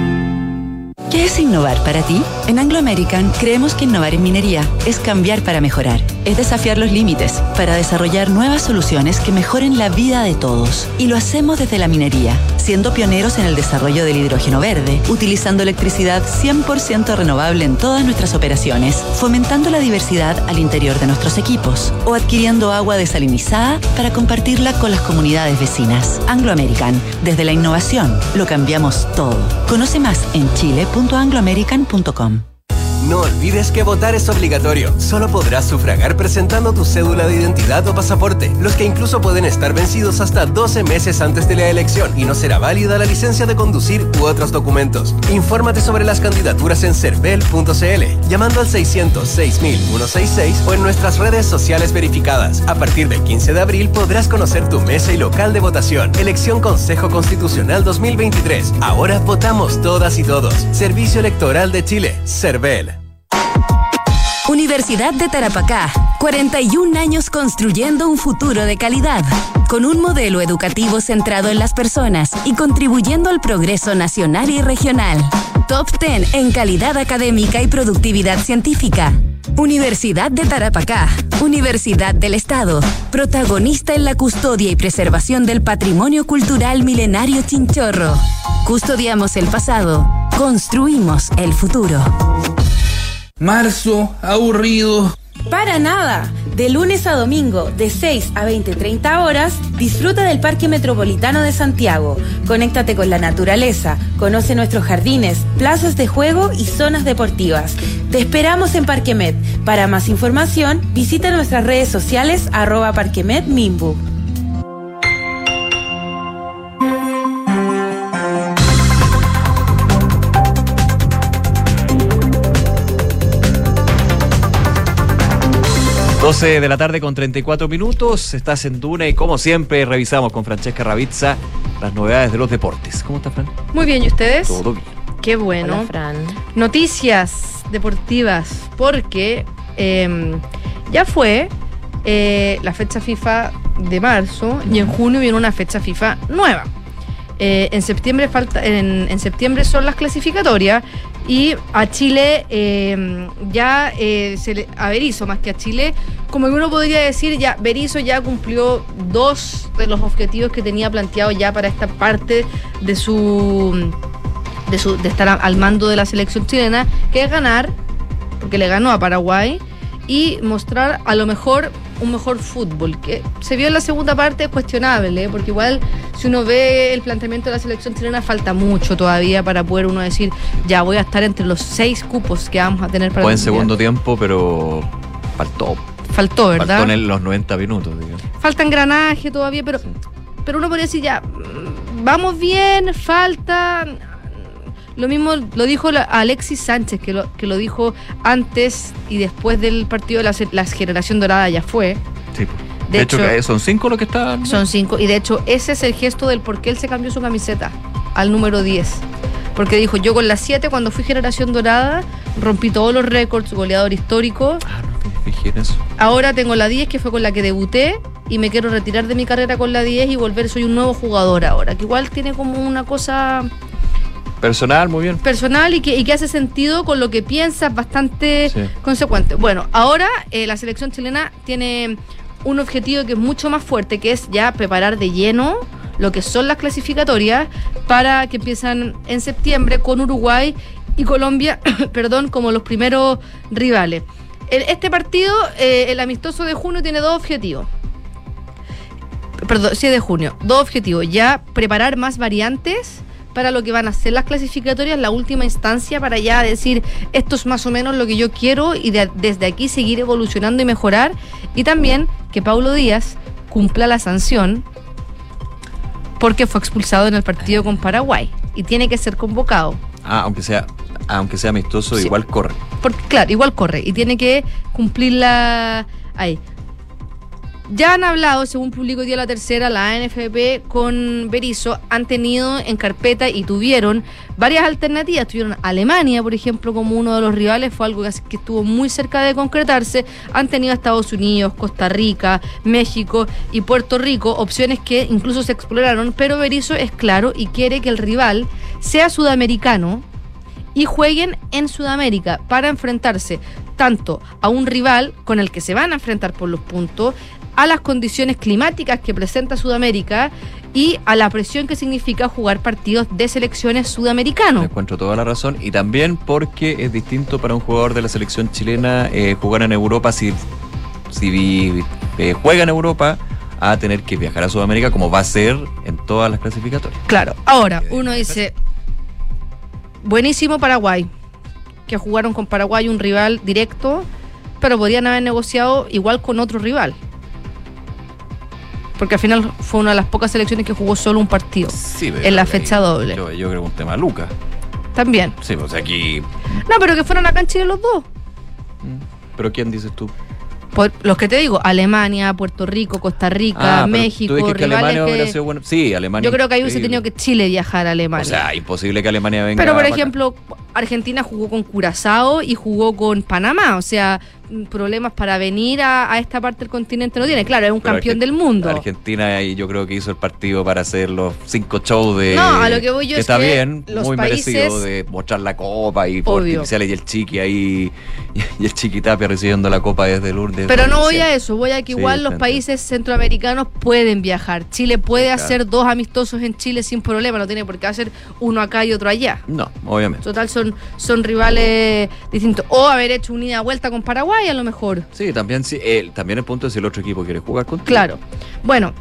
Speaker 13: ¿Qué es innovar para ti? En Anglo American creemos que innovar en minería es cambiar para mejorar, es desafiar los límites para desarrollar nuevas soluciones que mejoren la vida de todos. Y lo hacemos desde la minería, siendo pioneros en el desarrollo del hidrógeno verde, utilizando electricidad cien por ciento renovable en todas nuestras operaciones, fomentando la diversidad al interior de nuestros equipos, o adquiriendo agua desalinizada para compartirla con las comunidades vecinas. Anglo American, desde la innovación, lo cambiamos todo. Conoce más en chile punto anglo american punto com.
Speaker 14: No olvides que votar es obligatorio. Solo podrás sufragar presentando tu cédula de identidad o pasaporte, los que incluso pueden estar vencidos hasta doce meses antes de la elección, y no será válida la licencia de conducir u otros documentos. Infórmate sobre las candidaturas en cervel punto c l, llamando al seiscientos seis mil ciento sesenta y seis o en nuestras redes sociales verificadas. A partir del quince de abril podrás conocer tu mesa y local de votación. Elección Consejo Constitucional dos mil veintitrés. Ahora votamos todas y todos. Servicio Electoral de Chile. Cervel.
Speaker 12: Universidad de Tarapacá, cuarenta y un años construyendo un futuro de calidad. con un modelo educativo centrado en las personas y contribuyendo al progreso nacional y regional. Top diez en calidad académica y productividad científica. Universidad de Tarapacá, Universidad del Estado, protagonista en la custodia y preservación del patrimonio cultural milenario Chinchorro. Custodiamos el pasado, construimos el futuro.
Speaker 15: Marzo, aburrido.
Speaker 16: Para nada. De lunes a domingo, de seis a veinte treinta horas, disfruta del Parque Metropolitano de Santiago. Conéctate con la naturaleza, conoce nuestros jardines, plazas de juego y zonas deportivas. Te esperamos en Parquemet. Para más información, visita nuestras redes sociales arroba Parquemet Mimbu.
Speaker 2: doce de la tarde con treinta y cuatro minutos, estás en Duna y como siempre revisamos con Francesca Ravizza las novedades de los deportes. ¿Cómo estás, Fran?
Speaker 17: Muy bien, ¿y ustedes?
Speaker 2: Todo bien.
Speaker 17: Qué bueno.
Speaker 3: Hola, Fran.
Speaker 17: Noticias deportivas, porque eh, ya fue eh, la fecha FIFA de marzo y en junio viene una fecha FIFA nueva. Eh, en septiembre falta, en, en septiembre son las clasificatorias y a Chile eh, ya eh, se le, a Berizzo más que a Chile, como que uno podría decir, ya Berizzo ya cumplió dos de los objetivos que tenía planteado ya para esta parte de su de su de estar al mando de la selección chilena, que es ganar, porque le ganó a Paraguay, y mostrar a lo mejor un mejor fútbol, que se vio en la segunda parte cuestionable, ¿eh? Porque igual si uno ve el planteamiento de la selección chilena falta mucho todavía para poder uno decir, ya voy a estar entre los seis cupos que vamos a tener para
Speaker 2: Buen
Speaker 17: el mundial.
Speaker 2: segundo tiempo, pero faltó.
Speaker 17: Faltó, ¿verdad?
Speaker 2: Faltó en los noventa minutos, digamos.
Speaker 17: Falta engranaje todavía, pero, pero uno podría decir, ya, vamos bien, falta... Lo mismo lo dijo la, Alexis Sánchez, que lo, que lo dijo antes y después del partido de la, la generación dorada ya fue.
Speaker 2: Sí. De, de hecho, hecho, son cinco los que están.
Speaker 17: Son cinco. Y de hecho, ese es el gesto del por qué él se cambió su camiseta al número diez. Porque dijo, yo con la siete, cuando fui generación dorada, rompí todos los récords, goleador histórico.
Speaker 2: Ah, no te fijé en eso.
Speaker 17: Ahora tengo la diez, que fue con la que debuté, y me quiero retirar de mi carrera con la diez y volver, soy un nuevo jugador ahora. Que igual tiene como una cosa...
Speaker 2: Personal, muy bien.
Speaker 17: Personal y que, y que hace sentido con lo que piensas, bastante
Speaker 2: sí.
Speaker 17: consecuente. Bueno, ahora eh, la selección chilena tiene un objetivo que es mucho más fuerte, que es ya preparar de lleno lo que son las clasificatorias para que empiezan en septiembre con Uruguay y Colombia, perdón, como los primeros rivales. El, este partido, eh, el amistoso de junio, tiene dos objetivos. Perdón, sí, de junio. Dos objetivos. Ya preparar más variantes para lo que van a ser las clasificatorias, la última instancia para ya decir esto es más o menos lo que yo quiero y de, desde aquí seguir evolucionando y mejorar, y también que Paulo Díaz cumpla la sanción porque fue expulsado en el partido con Paraguay y tiene que ser convocado.
Speaker 2: Ah, aunque sea, aunque sea amistoso, sí. Igual corre.
Speaker 17: Porque, claro, igual corre y tiene que cumplirla ahí. Ya han hablado, según publicó hoy día La Tercera, la N F P con Berizzo, han tenido en carpeta y tuvieron varias alternativas. Tuvieron Alemania, por ejemplo, como uno de los rivales, fue algo que, que estuvo muy cerca de concretarse. Han tenido a Estados Unidos, Costa Rica, México y Puerto Rico, opciones que incluso se exploraron, pero Berizzo es claro y quiere que el rival sea sudamericano y jueguen en Sudamérica para enfrentarse tanto a un rival con el que se van a enfrentar por los puntos, a las condiciones climáticas que presenta Sudamérica y a la presión que significa jugar partidos de selecciones sudamericanos.
Speaker 2: Me encuentro toda la razón, y también porque es distinto para un jugador de la selección chilena eh, jugar en Europa si, si eh, juega en Europa a tener que viajar a Sudamérica, como va a ser en todas las clasificatorias.
Speaker 17: Claro, ahora uno dice, buenísimo Paraguay, que jugaron con Paraguay un rival directo, pero podrían haber negociado igual con otro rival. Porque al final fue una de las pocas selecciones que jugó solo un partido sí, en la fecha doble.
Speaker 2: Yo, yo creo que un tema Lucas.
Speaker 17: También.
Speaker 2: Sí, pues aquí...
Speaker 17: No, pero que fueron acá en Chile los dos.
Speaker 2: ¿Pero quién dices tú?
Speaker 17: Por los que te digo, Alemania, Puerto Rico, Costa Rica, ah, México,
Speaker 2: tú que
Speaker 17: rivales
Speaker 2: Alemania
Speaker 17: que...
Speaker 2: hubiera sido bueno. Sí, Alemania.
Speaker 17: Yo creo que ahí hubiese tenido que Chile viajar a Alemania.
Speaker 2: O sea, imposible que Alemania venga.
Speaker 17: Pero por ejemplo, acá. Argentina jugó con Curazao y jugó con Panamá, o sea, problemas para venir a, a esta parte del continente no tiene. Claro, es un
Speaker 2: Pero
Speaker 17: campeón
Speaker 2: Arge-
Speaker 17: del mundo.
Speaker 2: Argentina ahí yo creo que hizo el partido para hacer los cinco shows de...
Speaker 17: No, a lo que voy yo
Speaker 2: que
Speaker 17: es
Speaker 2: está
Speaker 17: que
Speaker 2: bien,
Speaker 17: los
Speaker 2: muy
Speaker 17: países-
Speaker 2: merecido de mostrar la copa y por
Speaker 17: Obvio.
Speaker 2: artificiales y el chiqui ahí y el chiquitapia recibiendo la copa desde Lourdes.
Speaker 17: Pero no voy
Speaker 2: Sí.
Speaker 17: a eso, voy a que
Speaker 2: Sí,
Speaker 17: igual los
Speaker 2: entiendo.
Speaker 17: países centroamericanos pueden viajar. Chile puede
Speaker 2: Claro.
Speaker 17: hacer dos amistosos en Chile sin problema, no tiene por qué hacer uno acá y otro allá.
Speaker 2: No, obviamente.
Speaker 17: Total, son, son rivales distintos. O haber hecho una ida vuelta con Paraguay a lo mejor.
Speaker 2: Sí, también sí, eh, también el punto es si el otro equipo quiere jugar contigo.
Speaker 17: Claro. Bueno,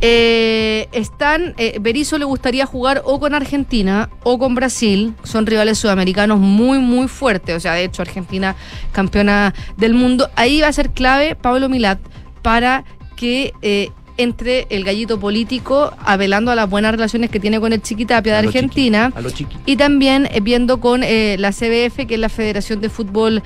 Speaker 17: eh, están. Eh, Berizzo le gustaría jugar o con Argentina o con Brasil. Son rivales sudamericanos muy, muy fuertes. O sea, de hecho, Argentina campeona del mundo. Ahí va a ser clave Pablo Milat para que eh, entre el gallito político apelando a las buenas relaciones que tiene con el Chiquitapia de
Speaker 2: A lo
Speaker 17: Argentina.
Speaker 2: chiqui, a lo chiqui.
Speaker 17: Y también eh, viendo con eh, la C B F, que es la Federación de Fútbol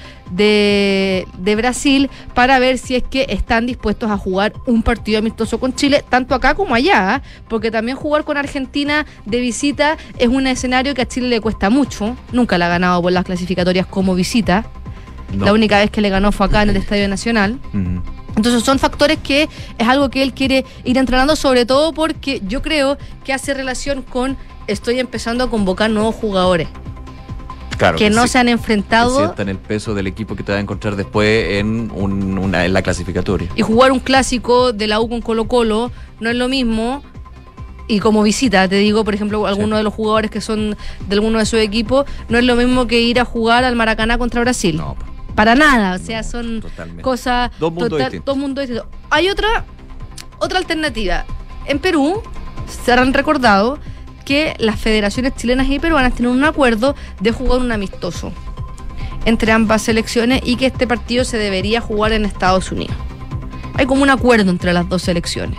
Speaker 17: de, de Brasil, para ver si es que están dispuestos a jugar un partido amistoso con Chile, tanto acá como allá, ¿eh? Porque también jugar con Argentina de visita es un escenario que a Chile le cuesta mucho. Nunca la ha ganado por las clasificatorias como visita.
Speaker 2: No.
Speaker 17: La única vez que le ganó fue acá en el Estadio Nacional.
Speaker 2: Ujú.
Speaker 17: Entonces son factores que es algo que él quiere ir entrenando, sobre todo porque yo creo que hace relación con estoy empezando a convocar nuevos jugadores
Speaker 2: Claro,
Speaker 17: que no
Speaker 2: sí,
Speaker 17: se han
Speaker 2: que
Speaker 17: enfrentado
Speaker 2: sientan el peso del equipo que te va a encontrar después en, un- una, en la clasificatoria.
Speaker 17: y jugar un clásico de la U con Colo Colo no es lo mismo. Y como visita, te digo, por ejemplo, algunos de los jugadores que son de alguno de sus equipos, no es lo mismo que ir a jugar al Maracaná contra Brasil.
Speaker 2: No,
Speaker 17: Para nada, o sea, son
Speaker 2: totalmente.
Speaker 17: cosas
Speaker 2: Dos mundos
Speaker 17: total-
Speaker 2: distintos.
Speaker 17: dos mundos distintos. Hay otra, otra alternativa. En Perú se han recordado que las federaciones chilenas y peruanas tienen un acuerdo de jugar un amistoso entre ambas selecciones y que este partido se debería jugar en Estados Unidos. Hay como un acuerdo entre las dos selecciones.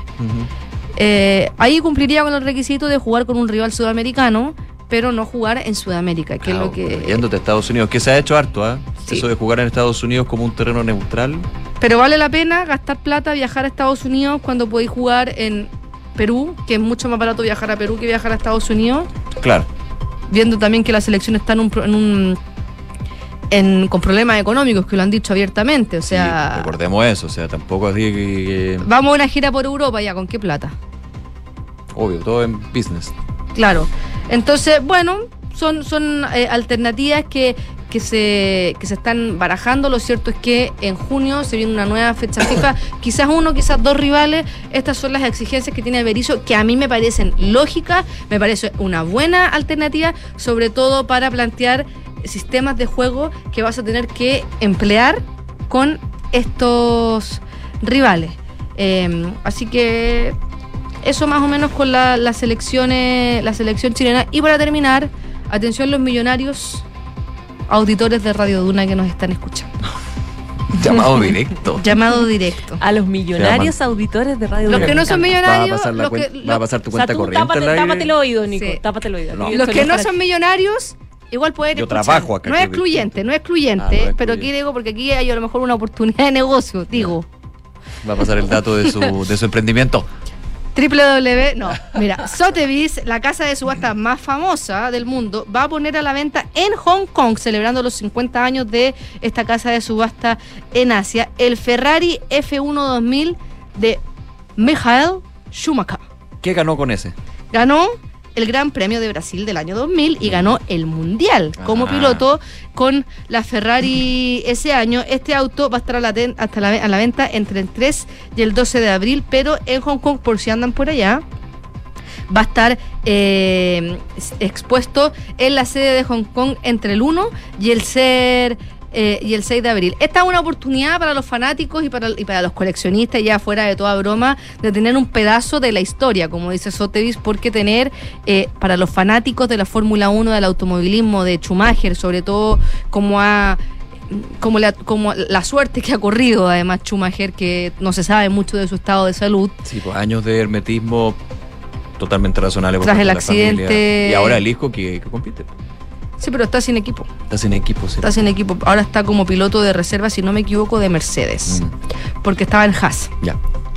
Speaker 17: Eh, ahí cumpliría con el requisito de jugar con un rival sudamericano, pero no jugar en Sudamérica, que es lo que...
Speaker 2: Yéndote a Estados Unidos, que se ha hecho harto, ¿ah? Eso de jugar en Estados Unidos como un terreno neutral.
Speaker 17: Pero vale la pena gastar plata, viajar a Estados Unidos cuando podéis jugar en Perú, que es mucho más barato viajar a Perú que viajar a Estados Unidos,
Speaker 2: Claro.
Speaker 17: viendo también que la selección está en un... pro- En un en- con problemas económicos, que lo han dicho abiertamente, o sea...
Speaker 2: Recordemos eso, o sea, tampoco así que, que-
Speaker 17: Vamos a una gira por Europa ya, ¿con qué plata?
Speaker 2: obvio, todo en business.
Speaker 17: Claro. Entonces, bueno, son, son eh, alternativas que, que, se, que se están barajando. Lo cierto es que en junio se viene una nueva fecha FIFA. Quizás uno, quizás dos rivales. Estas son las exigencias que tiene Berizzo, que a mí me parecen lógicas, me parece una buena alternativa, sobre todo para plantear sistemas de juego que vas a tener que emplear con estos rivales. Eh, así que eso más o menos con la, las selecciones, la selección chilena. Y para terminar, atención los millonarios auditores de Radio Duna que nos están escuchando.
Speaker 2: Llamado directo.
Speaker 17: Llamado directo.
Speaker 3: A los millonarios
Speaker 2: Llaman.
Speaker 3: auditores de Radio
Speaker 17: Los
Speaker 3: Duna.
Speaker 17: que no
Speaker 3: Me
Speaker 17: son
Speaker 3: encanta.
Speaker 17: millonarios,
Speaker 2: Va a pasar, la
Speaker 17: los
Speaker 2: cuen-
Speaker 17: que-
Speaker 2: va a pasar tu
Speaker 3: O sea,
Speaker 2: cuenta
Speaker 3: tú
Speaker 2: corriente
Speaker 3: tápate,
Speaker 2: al aire.
Speaker 3: tápate el oído, Nico.
Speaker 17: Sí.
Speaker 3: Tápate el oído.
Speaker 2: No.
Speaker 3: Yo
Speaker 17: Los
Speaker 3: estoy
Speaker 17: que no
Speaker 3: lejos
Speaker 17: son
Speaker 3: de-
Speaker 17: millonarios igual pueden
Speaker 2: Yo
Speaker 17: escuchar.
Speaker 2: trabajo acá,
Speaker 17: No es
Speaker 2: creo que-
Speaker 17: excluyente, no es excluyente,
Speaker 2: Ah, no es
Speaker 17: pero
Speaker 2: excluyente.
Speaker 17: aquí digo porque aquí hay a lo mejor una oportunidad de negocio, digo.
Speaker 2: Va a pasar el dato de su, de su emprendimiento.
Speaker 17: Triple W, no, mira, Sotheby's, la casa de subasta más famosa del mundo, va a poner a la venta en Hong Kong, celebrando los cincuenta años de esta casa de subasta en Asia, el Ferrari F uno dos mil de Michael Schumacher.
Speaker 2: ¿Qué ganó con ese?
Speaker 17: Ganó el Gran Premio de Brasil del año dos mil y ganó el Mundial como
Speaker 2: Ah.
Speaker 17: piloto con la Ferrari ese año. Este auto va a estar a la, ten- hasta la, a la venta entre el tres y el doce de abril, pero en Hong Kong, por si andan por allá, va a estar eh, expuesto en la sede de Hong Kong entre el uno y el ser eh, y el seis de abril. Esta es una oportunidad para los fanáticos y para, y para los coleccionistas, ya fuera de toda broma, de tener un pedazo de la historia, como dice Sotheby's, porque tener eh, para los fanáticos de la Fórmula uno, del automovilismo, de Schumacher, sobre todo como ha como la, como la suerte que ha corrido además Schumacher, que no se sabe mucho de su estado de salud.
Speaker 2: Sí, pues años de hermetismo totalmente razonables por
Speaker 17: Tras
Speaker 2: parte
Speaker 17: el
Speaker 2: de la
Speaker 17: accidente-
Speaker 2: familia. Y ahora el hijo que, que compite.
Speaker 17: Sí, pero está sin equipo.
Speaker 2: Está sin equipo, sí.
Speaker 17: Está sin equipo. Ahora está como piloto de reserva, si no me equivoco, de Mercedes. Porque estaba en Haas.
Speaker 2: Ya.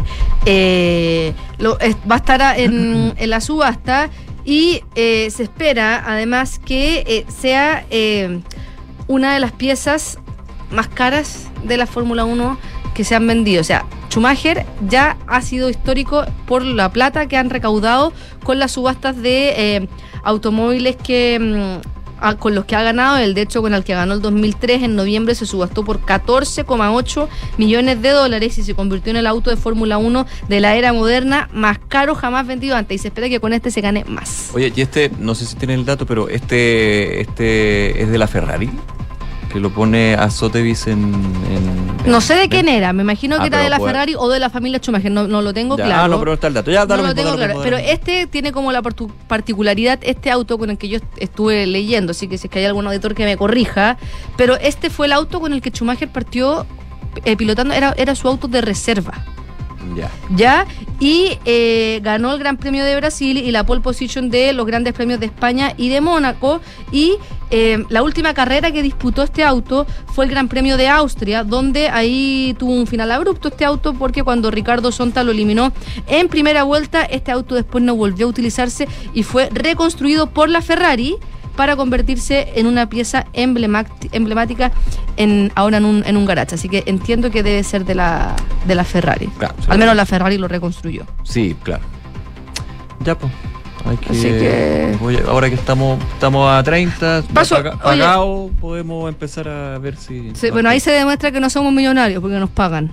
Speaker 17: Eh, lo- es- va a estar a- en, en la subasta y eh, se espera además que eh, sea eh, una de las piezas más caras de la Fórmula uno que se han vendido. O sea, Schumacher ya ha sido histórico por la plata que han recaudado con las subastas de eh, automóviles que mm, a, con los que ha ganado. El de hecho, con el que ganó el dos mil tres, en noviembre se subastó por catorce coma ocho millones de dólares y se convirtió en el auto de Fórmula uno de la era moderna más caro jamás vendido antes, y se espera que con este se gane más.
Speaker 2: Oye, y este, no sé si tienen el dato, pero este, este es de la Ferrari, que lo pone a Sotheby's en, en...
Speaker 17: No sé de quién era, me imagino que
Speaker 2: Ah,
Speaker 17: era de la
Speaker 2: puede-
Speaker 17: Ferrari o de la familia Schumacher, no, no lo tengo
Speaker 2: Ya,
Speaker 17: claro.
Speaker 2: Ah, no, pero está el dato. Ya, da
Speaker 17: No
Speaker 2: lo
Speaker 17: lo
Speaker 2: mismo,
Speaker 17: tengo
Speaker 2: da lo
Speaker 17: claro,
Speaker 2: mismo, da
Speaker 17: pero
Speaker 2: lo mismo.
Speaker 17: este tiene como la partu- particularidad, este auto con el que yo est- estuve leyendo, así que si es que hay algún auditor que me corrija, pero este fue el auto con el que Schumacher partió eh, pilotando, era, era su auto de reserva.
Speaker 2: Ya.
Speaker 17: ¿Ya? Y eh, ganó el Gran Premio de Brasil y la pole position de los grandes premios de España y de Mónaco. Y eh, la última carrera que disputó este auto fue el Gran Premio de Austria, donde ahí tuvo un final abrupto este auto, porque cuando Ricardo Sonta lo eliminó en primera vuelta, este auto después no volvió a utilizarse y fue reconstruido por la Ferrari para convertirse en una pieza emblemat- emblemática en, ahora en un, en un garage. Así que entiendo que debe ser de la, de la Ferrari.
Speaker 2: Claro,
Speaker 17: Al menos la Ferrari lo reconstruyó.
Speaker 2: Sí, claro. Ya, pues. Hay que,
Speaker 17: Así que-
Speaker 2: Oye, ahora que estamos estamos a treinta,
Speaker 17: Paso-
Speaker 2: paga-
Speaker 17: oye.
Speaker 2: pagado, podemos empezar a ver si...
Speaker 17: Sí, bueno, ahí se demuestra que no somos millonarios porque nos pagan.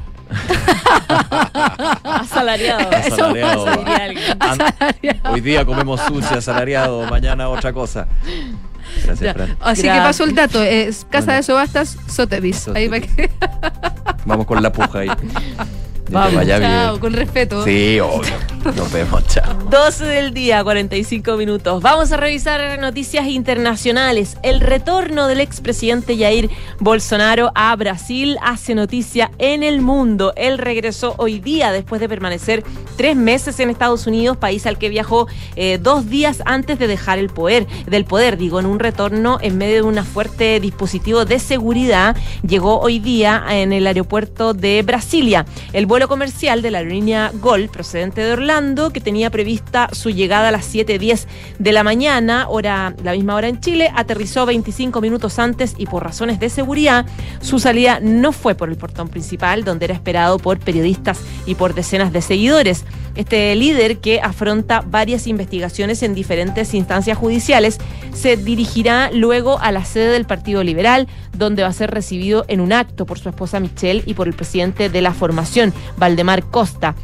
Speaker 3: Asalariado.
Speaker 2: Asalariado.
Speaker 3: Eso diría alguien.
Speaker 2: An- Hoy día comemos sushi asalariado, mañana otra cosa. Gracias,
Speaker 17: Ya.
Speaker 2: Fran.
Speaker 17: Así que
Speaker 3: Gracias.
Speaker 17: pasó el dato. Es Casa de Subastas Sotheby's. Ahí para que...
Speaker 2: Vamos con la puja ahí. Ya
Speaker 3: Vamos,
Speaker 2: te vaya
Speaker 17: Chao,
Speaker 2: bien.
Speaker 17: con respeto.
Speaker 2: Sí, obvio. Nos vemos, chao.
Speaker 3: doce del día, cuarenta y cinco minutos. Vamos a revisar noticias internacionales. El retorno del expresidente Jair Bolsonaro a Brasil hace noticia en el mundo. Él regresó hoy día después de permanecer tres meses en Estados Unidos, país al que viajó eh, dos días antes de dejar el poder, del poder, digo, en un retorno en medio de un fuerte dispositivo de seguridad. Llegó hoy día en el aeropuerto de Brasilia. El vuelo comercial de la aerolínea Gol, procedente de Orlando, que tenía prevista su llegada a las siete diez de la mañana, hora, la misma hora en Chile, aterrizó veinticinco minutos antes y por razones de seguridad, su salida no fue por el portón principal, donde era esperado por periodistas y por decenas de seguidores. Este líder, que afronta varias investigaciones en diferentes instancias judiciales, se dirigirá luego a la sede del Partido Liberal, donde va a ser recibido en un acto por su esposa Michelle y por el presidente de la formación, Valdemar Costa.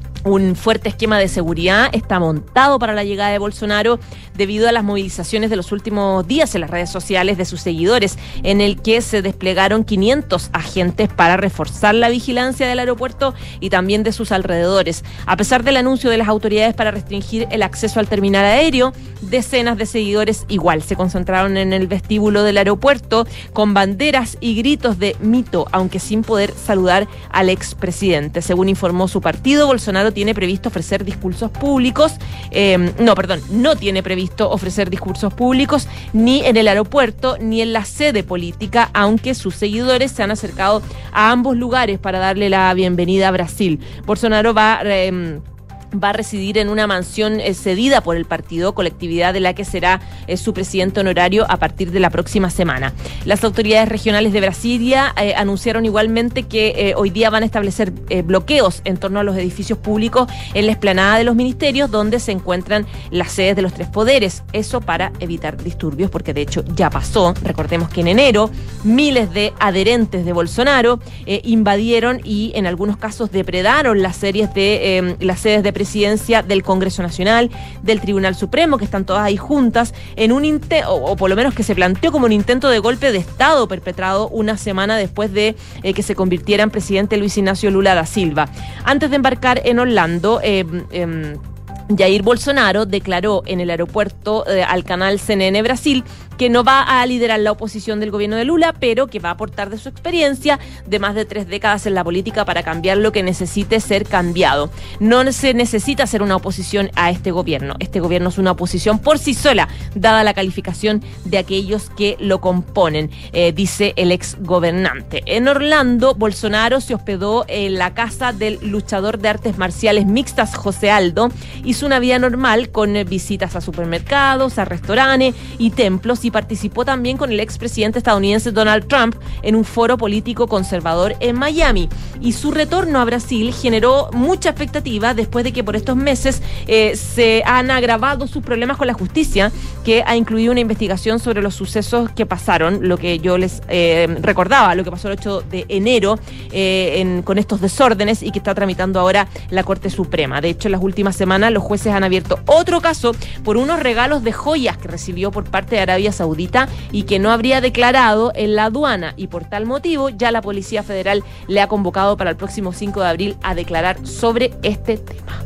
Speaker 3: Un fuerte esquema de seguridad está montado para la llegada de Bolsonaro debido a las movilizaciones de los últimos días en las redes sociales de sus seguidores, en el que se desplegaron quinientos agentes para reforzar la vigilancia del aeropuerto y también de sus alrededores. A pesar del anuncio de las autoridades para restringir el acceso al terminal aéreo, decenas de seguidores igual se concentraron en el vestíbulo del aeropuerto con banderas y gritos de mito, aunque sin poder saludar al expresidente. Según informó su partido, Bolsonaro tiene previsto ofrecer discursos públicos, eh, no, perdón, no tiene previsto ofrecer discursos públicos ni en el aeropuerto ni en la sede política, aunque sus seguidores se han acercado a ambos lugares para darle la bienvenida a Brasil. Bolsonaro va... Eh, va a residir en una mansión eh, cedida por el partido, colectividad de la que será eh, su presidente honorario a partir de la próxima semana. Las autoridades regionales de Brasilia eh, anunciaron igualmente que eh, hoy día van a establecer eh, bloqueos en torno a los edificios públicos en la explanada de los ministerios, donde se encuentran las sedes de los tres poderes. Eso para evitar disturbios, porque de hecho ya pasó. Recordemos que en enero miles de adherentes de Bolsonaro eh, invadieron y en algunos casos depredaron las series de eh, las sedes de presidencia del Congreso Nacional, del Tribunal Supremo, que están todas ahí juntas, en un intento, o, o por lo menos que se planteó como un intento de golpe de Estado perpetrado una semana después de eh, que se convirtiera en presidente Luis Ignacio Lula da Silva. Antes de embarcar en Orlando, eh, eh, Jair Bolsonaro declaró en el aeropuerto eh, al canal C N N Brasil que no va a liderar la oposición del gobierno de Lula, pero que va a aportar de su experiencia de más de tres décadas en la política para cambiar lo que necesite ser cambiado. No se necesita hacer una oposición a este gobierno. Este gobierno es una oposición por sí sola, dada la calificación de aquellos que lo componen, eh, dice el ex gobernante. En Orlando, Bolsonaro se hospedó en la casa del luchador de artes marciales mixtas José Aldo. Hizo una vida normal con visitas a supermercados, a restaurantes y templos, si participó también con el expresidente estadounidense Donald Trump en un foro político conservador en Miami. Y su retorno a Brasil generó mucha expectativa después de que por estos meses eh, se han agravado sus problemas con la justicia, que ha incluido una investigación sobre los sucesos que pasaron, lo que yo les eh, recordaba, lo que pasó el ocho de enero eh, en, con estos desórdenes y que está tramitando ahora la Corte Suprema. De hecho, en las últimas semanas los jueces han abierto otro caso por unos regalos de joyas que recibió por parte de Arabia Saudita y que no habría declarado en la aduana, y por tal motivo ya la Policía Federal le ha convocado para el próximo cinco de abril a declarar sobre este tema.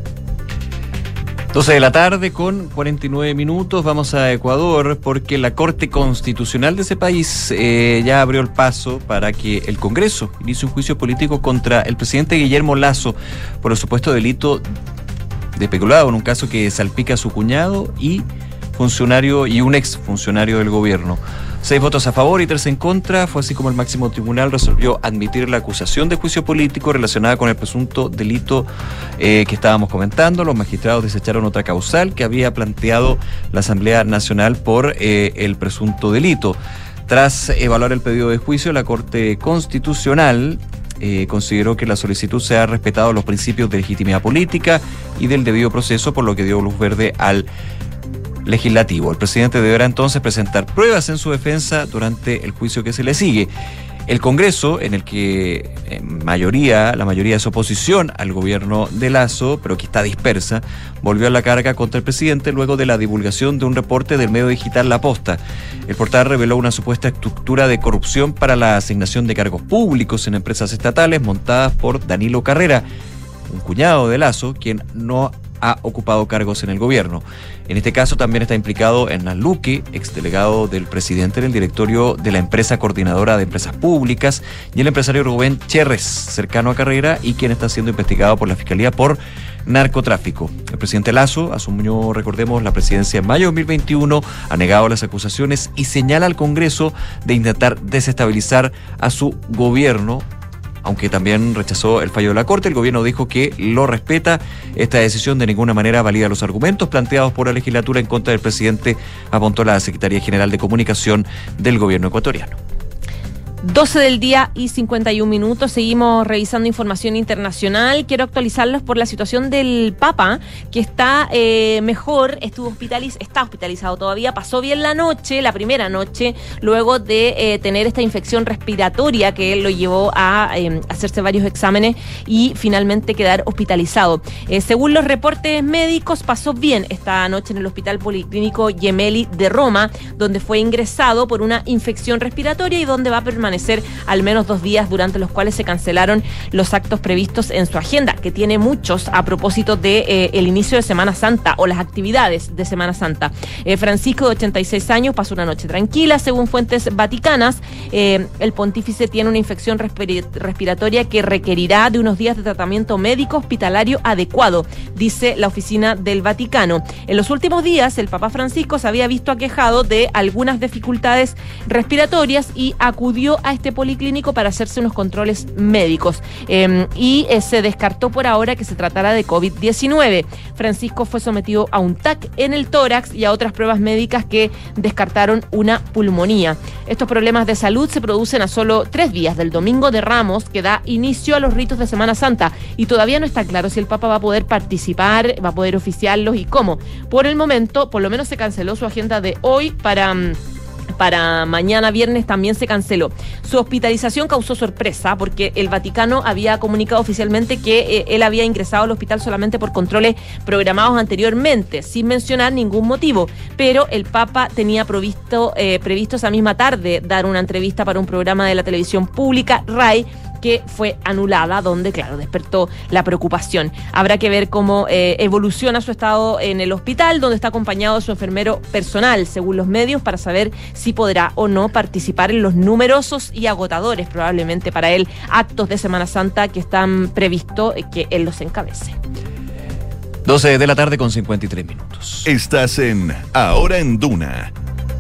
Speaker 2: doce de la tarde con cuarenta y nueve minutos, vamos a Ecuador porque la Corte Constitucional de ese país eh, ya abrió el paso para que el Congreso inicie un juicio político contra el presidente Guillermo Lasso por el supuesto delito de peculado en un caso que salpica a su cuñado y funcionario y un ex funcionario del gobierno. Seis votos a favor y tres en contra, fue así como el máximo tribunal resolvió admitir la acusación de juicio político relacionada con el presunto delito eh, que estábamos comentando. Los magistrados desecharon otra causal que había planteado la Asamblea Nacional por eh, el presunto delito. Tras evaluar el pedido de juicio, la Corte Constitucional Eh, consideró que la solicitud se ha respetado los principios de legitimidad política y del debido proceso, por lo que dio luz verde al legislativo. El presidente deberá entonces presentar pruebas en su defensa durante el juicio que se le sigue. El Congreso, en el que en mayoría, la mayoría es oposición al gobierno de Lasso, pero que está dispersa, volvió a la carga contra el presidente luego de la divulgación de un reporte del medio digital La Posta. El portal reveló una supuesta estructura de corrupción para la asignación de cargos públicos en empresas estatales montadas por Danilo Carrera, un cuñado de Lasso, quien no ha ocupado cargos en el gobierno. En este caso también está implicado Hernán Luque, exdelegado del presidente en el directorio de la empresa coordinadora de empresas públicas, y el empresario Rubén Cherres, cercano a Carrera y quien está siendo investigado por la Fiscalía por narcotráfico. El presidente Lasso asumió, recordemos, la presidencia en mayo de dos mil veintiuno, ha negado las acusaciones y señala al Congreso de intentar desestabilizar a su gobierno, aunque también rechazó el fallo de la Corte. El gobierno dijo que lo respeta. Esta decisión de ninguna manera valida los argumentos planteados por la legislatura en contra del presidente, apuntó la Secretaría General de Comunicación del gobierno ecuatoriano.
Speaker 3: doce del día y cincuenta y un minutos. Seguimos revisando información internacional. Quiero actualizarlos por la situación del Papa, que está eh, mejor, estuvo hospitaliz está hospitalizado todavía, pasó bien la noche, la primera noche, luego de eh, tener esta infección respiratoria que lo llevó a eh, hacerse varios exámenes y finalmente quedar hospitalizado. Eh, según los reportes médicos, pasó bien esta noche en el Hospital Policlínico Gemelli de Roma, donde fue ingresado por una infección respiratoria y donde va a permanecer al menos dos días, durante los cuales se cancelaron los actos previstos en su agenda, que tiene muchos a propósito de eh, el inicio de Semana Santa o las actividades de Semana Santa. Eh, Francisco, de ochenta y seis años, pasó una noche tranquila, según fuentes vaticanas. Eh, el pontífice tiene una infección respir respiratoria que requerirá de unos días de tratamiento médico hospitalario adecuado, dice la oficina del Vaticano. En los últimos días, el Papa Francisco se había visto aquejado de algunas dificultades respiratorias y acudió a este policlínico para hacerse unos controles médicos eh, y eh, se descartó por ahora que se tratara de COVID diecinueve. Francisco fue sometido a un T A C en el tórax y a otras pruebas médicas que descartaron una pulmonía. Estos problemas de salud se producen a solo tres días del Domingo de Ramos, que da inicio a los ritos de Semana Santa, y todavía no está claro si el Papa va a poder participar, va a poder oficiarlos y cómo. Por el momento, por lo menos se canceló su agenda de hoy para... Para mañana viernes también se canceló. Su hospitalización causó sorpresa porque el Vaticano había comunicado oficialmente que eh, él había ingresado al hospital solamente por controles programados anteriormente, sin mencionar ningún motivo. Pero el Papa tenía previsto, eh, previsto esa misma tarde dar una entrevista para un programa de la televisión pública, RAI, que fue anulada, donde, claro, despertó la preocupación. Habrá que ver cómo eh, evoluciona su estado en el hospital, donde está acompañado de su enfermero personal, según los medios, para saber si podrá o no participar en los numerosos y agotadores, probablemente para él, actos de Semana Santa que están previstos eh, que él los encabece.
Speaker 2: doce de la tarde con cincuenta y tres minutos.
Speaker 1: Estás en Ahora en Duna.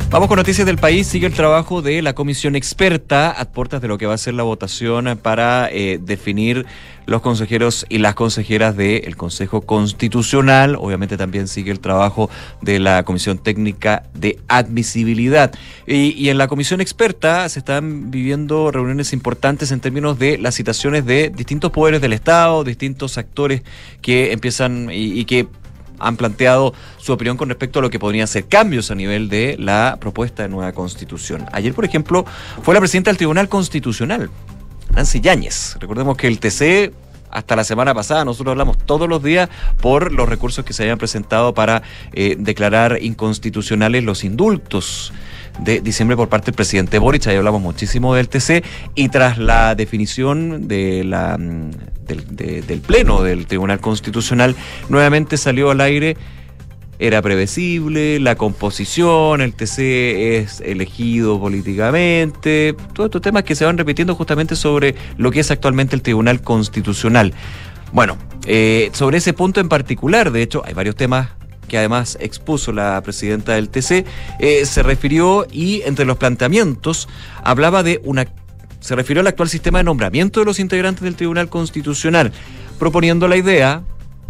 Speaker 2: Vamos con noticias del país. Sigue el trabajo de la comisión experta a puertas de lo que va a ser la votación para eh, definir los consejeros y las consejeras del Consejo Constitucional. Obviamente también sigue el trabajo de la Comisión Técnica de Admisibilidad. Y, y en la comisión experta se están viviendo reuniones importantes en términos de las citaciones de distintos poderes del Estado, distintos actores que empiezan y, y que han planteado su opinión con respecto a lo que podrían ser cambios a nivel de la propuesta de nueva Constitución. Ayer, por ejemplo, fue la presidenta del Tribunal Constitucional, Nancy Yáñez. Recordemos que el T C, hasta la semana pasada, nosotros hablamos todos los días por los recursos que se habían presentado para eh, declarar inconstitucionales los indultos de diciembre por parte del presidente Boric. Ahí hablamos muchísimo del T C, y tras la definición de la, del, de, del Pleno del Tribunal Constitucional, nuevamente salió al aire. Era previsible, la composición, el T C es elegido políticamente, todos estos temas que se van repitiendo justamente sobre lo que es actualmente el Tribunal Constitucional. Bueno, eh, sobre ese punto en particular, de hecho, hay varios temas que además expuso la presidenta del T C, eh, se refirió y entre los planteamientos hablaba de una... se refirió al actual sistema de nombramiento de los integrantes del Tribunal Constitucional, proponiendo la idea,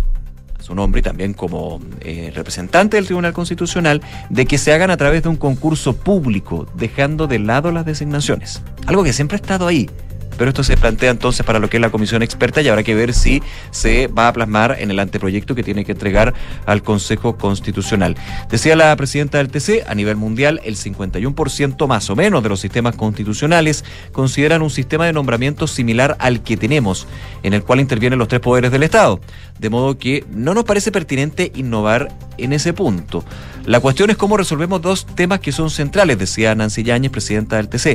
Speaker 2: su nombre y también como eh, representante del Tribunal Constitucional, de que se hagan a través de un concurso público, dejando de lado las designaciones. Algo que siempre ha estado ahí, pero esto se plantea entonces para lo que es la comisión experta y habrá que ver si se va a plasmar en el anteproyecto que tiene que entregar al Consejo Constitucional. Decía la presidenta del T C, a nivel mundial, el cincuenta y uno por ciento más o menos de los sistemas constitucionales consideran un sistema de nombramiento similar al que tenemos, en el cual intervienen los tres poderes del Estado. De modo que no nos parece pertinente innovar en ese punto. La cuestión es cómo resolvemos dos temas que son centrales, decía Nancy Yáñez, presidenta del T C.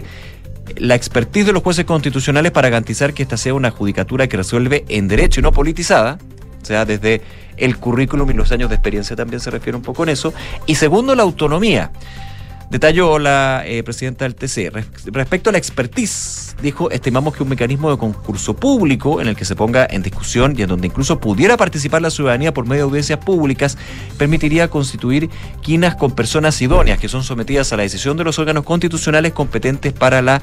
Speaker 2: La expertise de los jueces constitucionales para garantizar que esta sea una judicatura que resuelve en derecho y no politizada, o sea, desde el currículum y los años de experiencia también se refiere un poco en eso. Y segundo, la autonomía. Detalló la eh, presidenta del T C. Res- respecto a la expertise, dijo, estimamos que un mecanismo de concurso público en el que se ponga en discusión y en donde incluso pudiera participar la ciudadanía por medio de audiencias públicas permitiría constituir quinas con personas idóneas que son sometidas a la decisión de los órganos constitucionales competentes para la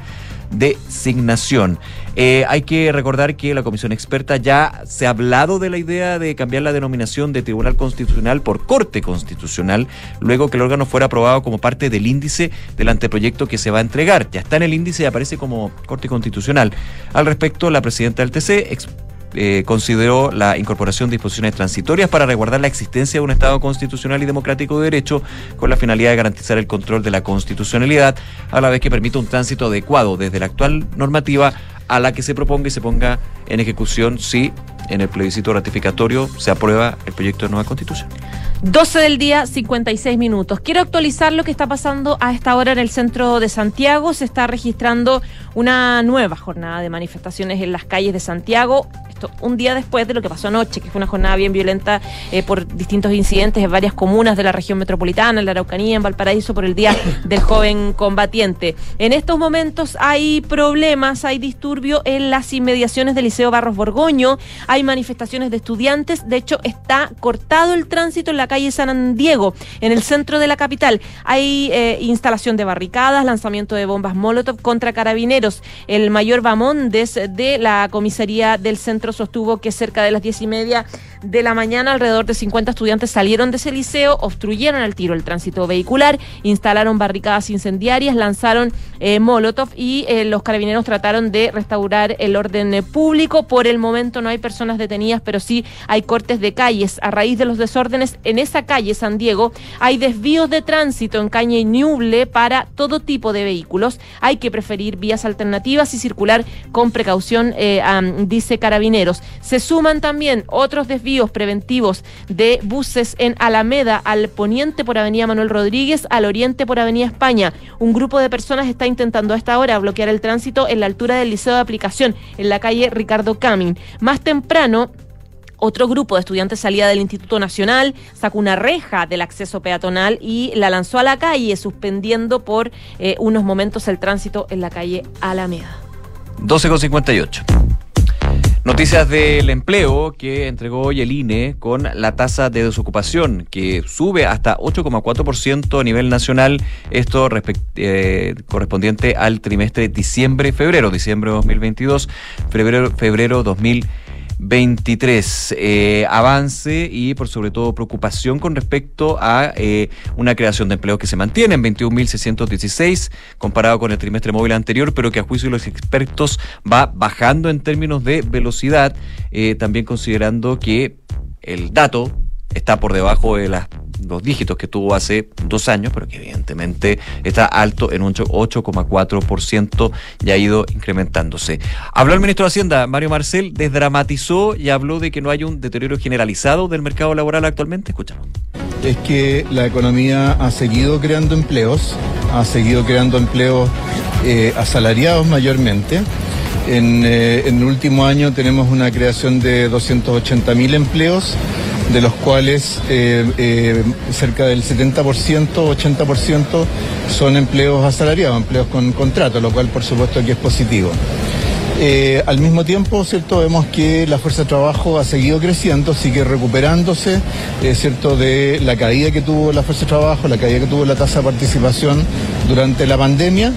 Speaker 2: designación. Eh, hay que recordar que la comisión experta ya se ha hablado de la idea de cambiar la denominación de Tribunal Constitucional por Corte Constitucional, luego que el órgano fuera aprobado como parte del índice del anteproyecto que se va a entregar. Ya está en el índice y aparece como Corte Constitucional. Al respecto, la presidenta del T C ex- Eh, consideró la incorporación de disposiciones transitorias para resguardar la existencia de un Estado constitucional y democrático de derecho con la finalidad de garantizar el control de la constitucionalidad, a la vez que permita un tránsito adecuado desde la actual normativa a la que se proponga y se ponga en ejecución si en el plebiscito ratificatorio se aprueba el proyecto de nueva Constitución.
Speaker 3: doce del día, cincuenta y seis minutos. Quiero actualizar lo que está pasando a esta hora en el centro de Santiago. Se está registrando una nueva jornada de manifestaciones en las calles de Santiago. Esto un día después de lo que pasó anoche, que fue una jornada bien violenta eh, por distintos incidentes en varias comunas de la región metropolitana, en la Araucanía, en Valparaíso, por el Día del Joven Combatiente. En estos momentos hay problemas, hay disturbio en las inmediaciones del Liceo Barros Borgoño, hay manifestaciones de estudiantes. De hecho, está cortado el tránsito en la calle San Diego, en el centro de la capital. Hay eh, instalación de barricadas, lanzamiento de bombas Molotov contra carabineros. El mayor Bamondes de la comisaría del centro sostuvo que cerca de las diez y media de la mañana alrededor de cincuenta estudiantes salieron de ese liceo, obstruyeron al tiro el tránsito vehicular, instalaron barricadas incendiarias, lanzaron eh, Molotov y eh, los carabineros trataron de restaurar el orden eh, público. Por el momento no hay personas detenidas, pero sí hay cortes de calles. A raíz de los desórdenes en esa calle San Diego hay desvíos de tránsito en Caña y Ñuble para todo tipo de vehículos. Hay que preferir vías alternativas y circular con precaución, eh, um, dice Carabineros. Se suman también otros desvíos preventivos de buses en Alameda, al poniente por Avenida Manuel Rodríguez, al oriente por Avenida España. Un grupo de personas está intentando a esta hora bloquear el tránsito en la altura del Liceo de Aplicación, en la calle Ricardo Camin. Más temprano, otro grupo de estudiantes salía del Instituto Nacional, sacó una reja del acceso peatonal y la lanzó a la calle, suspendiendo por eh, unos momentos el tránsito en la calle Alameda.
Speaker 2: doce con cincuenta y ocho. Noticias del empleo que entregó hoy el I N E con la tasa de desocupación que sube hasta ocho coma cuatro por ciento a nivel nacional, esto respect, eh, correspondiente al trimestre diciembre-febrero, diciembre dos mil veintidós, febrero, febrero dos mil veintitrés. Eh, avance y por sobre todo preocupación con respecto a eh, una creación de empleos que se mantiene en veintiún mil seiscientos dieciséis comparado con el trimestre móvil anterior, pero que a juicio de los expertos va bajando en términos de velocidad, eh, también considerando que el dato está por debajo de las los dígitos que tuvo hace dos años, pero que evidentemente está alto en un ocho coma cuatro por ciento y ha ido incrementándose. Habló el ministro de Hacienda, Mario Marcel, desdramatizó y habló de que no hay un deterioro generalizado del mercado laboral actualmente. Escuchamos.
Speaker 15: Es que la economía ha seguido creando empleos, ha seguido creando empleos eh, asalariados mayormente. En, eh, en el último año tenemos una creación de doscientos ochenta mil empleos, de los cuales eh, eh, cerca del setenta por ciento, ochenta por ciento son empleos asalariados, empleos con contrato, lo cual por supuesto que es positivo. Eh, al mismo tiempo, cierto, vemos que la fuerza de trabajo ha seguido creciendo, sigue recuperándose, eh, cierto, de la caída que tuvo la fuerza de trabajo, la caída que tuvo la tasa de participación durante la pandemia.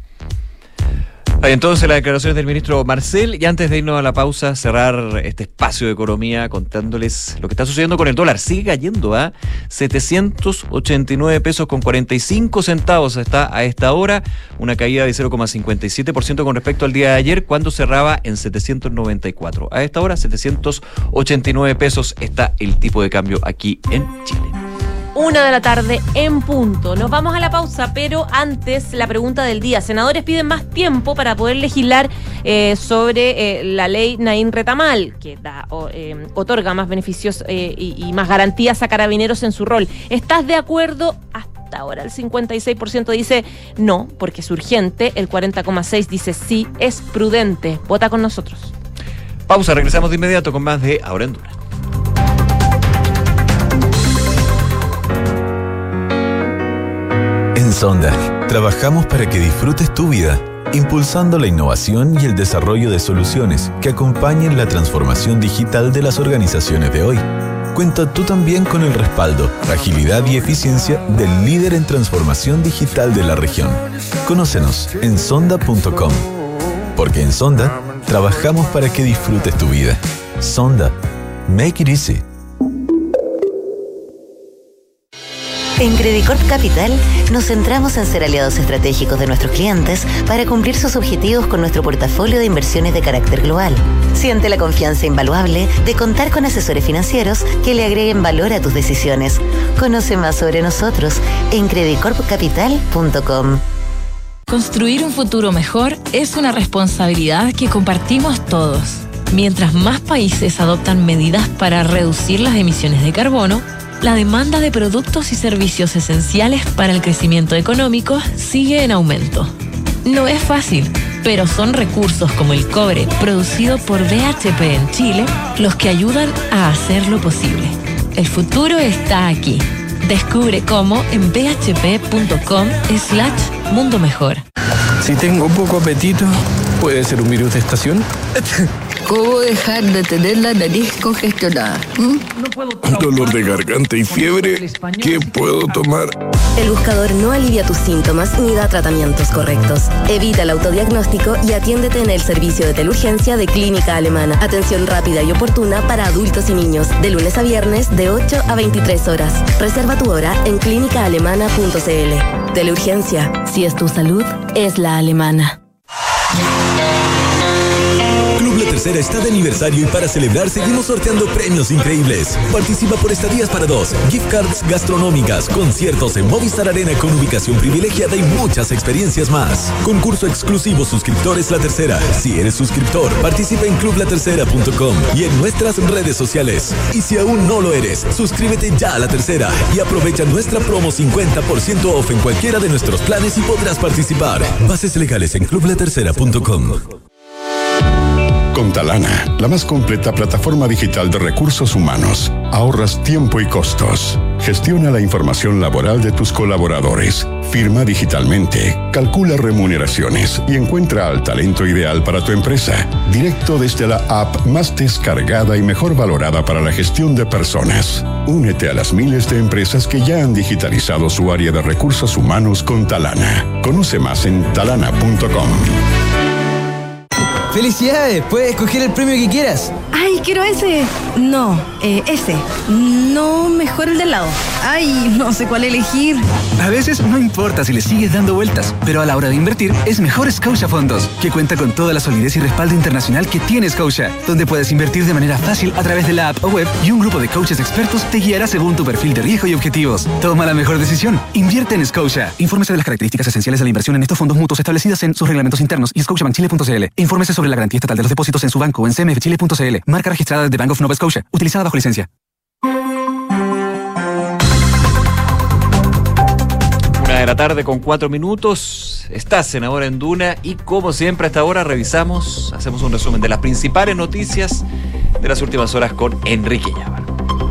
Speaker 2: Hay entonces las declaraciones del ministro Marcel, y antes de irnos a la pausa, cerrar este espacio de economía contándoles lo que está sucediendo con el dólar. Sigue cayendo a setecientos ochenta y nueve pesos con cuarenta y cinco centavos está a esta hora, una caída de cero coma cincuenta y siete por ciento con respecto al día de ayer, cuando cerraba en setecientos noventa y cuatro. A esta hora, setecientos ochenta y nueve pesos está el tipo de cambio aquí en Chile.
Speaker 3: Una de la tarde en punto. Nos vamos a la pausa, pero antes la pregunta del día. Senadores piden más tiempo para poder legislar eh, sobre eh, la ley Naín Retamal, que da, o, eh, otorga más beneficios eh, y, y más garantías a carabineros en su rol. ¿Estás de acuerdo? Hasta ahora el cincuenta y seis por ciento dice no, porque es urgente. El cuarenta coma seis por ciento dice sí, es prudente. Vota con nosotros.
Speaker 2: Pausa, regresamos de inmediato con más de Ahora en Duna.
Speaker 18: En Sonda, trabajamos para que disfrutes tu vida, impulsando la innovación y el desarrollo de soluciones que acompañen la transformación digital de las organizaciones de hoy. Cuenta tú también con el respaldo, agilidad y eficiencia del líder en transformación digital de la región. Conócenos en sonda punto com. Porque en Sonda, trabajamos para que disfrutes tu vida. Sonda. Make it easy.
Speaker 19: En Credicorp Capital nos centramos en ser aliados estratégicos de nuestros clientes para cumplir sus objetivos con nuestro portafolio de inversiones de carácter global. Siente la confianza invaluable de contar con asesores financieros que le agreguen valor a tus decisiones. Conoce más sobre nosotros en credicorp capital punto com.
Speaker 20: Construir un futuro mejor es una responsabilidad que compartimos todos. Mientras más países adoptan medidas para reducir las emisiones de carbono, la demanda de productos y servicios esenciales para el crecimiento económico sigue en aumento. No es fácil, pero son recursos como el cobre producido por B H P en Chile los que ayudan a hacerlo posible. El futuro está aquí. Descubre cómo en bhp.com slash mundo mejor.
Speaker 21: Si tengo poco apetito, ¿puede ser un virus de estación?
Speaker 22: ¿Cómo dejar de tener la nariz congestionada? ¿Mm?
Speaker 21: Dolor de garganta y fiebre. ¿Qué puedo tomar?
Speaker 23: El buscador no alivia tus síntomas ni da tratamientos correctos. Evita el autodiagnóstico y atiéndete en el servicio de teleurgencia de Clínica Alemana. Atención rápida y oportuna para adultos y niños. De lunes a viernes de ocho a veintitrés horas. Reserva tu hora en clínica alemana punto c l. Teleurgencia. Si es tu salud, es la alemana.
Speaker 24: La Tercera está de aniversario y para celebrar seguimos sorteando premios increíbles. Participa por estadías para dos, gift cards gastronómicas, conciertos en Movistar Arena con ubicación privilegiada y muchas experiencias más. Concurso exclusivo Suscriptores La Tercera. Si eres suscriptor, participa en club la tercera punto com y en nuestras redes sociales. Y si aún no lo eres, suscríbete ya a La Tercera y aprovecha nuestra promo cincuenta por ciento off en cualquiera de nuestros planes y podrás participar. Bases legales en club la tercera punto com.
Speaker 4: Con Talana, la más completa plataforma digital de recursos humanos, ahorras tiempo y costos. Gestiona la información laboral de tus colaboradores, firma digitalmente, calcula remuneraciones y encuentra al talento ideal para tu empresa, directo desde la app más descargada y mejor valorada para la gestión de personas. Únete a las miles de empresas que ya han digitalizado su área de recursos humanos con Talana. Conoce más en talana punto com.
Speaker 8: ¡Felicidades! Puedes escoger el premio que quieras.
Speaker 17: ¡Ay, quiero ese! No, eh, ese. No, mejor el de al lado. ¡Ay, no sé cuál elegir!
Speaker 5: A veces no importa si le sigues dando vueltas, pero a la hora de invertir es mejor Scotia Fondos, que cuenta con toda la solidez y respaldo internacional que tiene Scotia, donde puedes invertir de manera fácil a través de la app o web y un grupo de coaches expertos te guiará según tu perfil de riesgo y objetivos. Toma la mejor decisión. Invierte en Scotia. Infórmese de las características esenciales de la inversión en estos fondos mutuos establecidas en sus reglamentos internos y scotiabank chile punto c l. Infórmese sobre la garantía estatal de los depósitos en su banco o en c m f chile punto c l. Marca registrada de Bank of Nova Scotia. Utilizada bajo licencia.
Speaker 2: Una de la tarde con cuatro minutos. Estás en Ahora en Duna y como siempre a esta hora revisamos, hacemos un resumen de las principales noticias de las últimas horas con Enrique Llávar.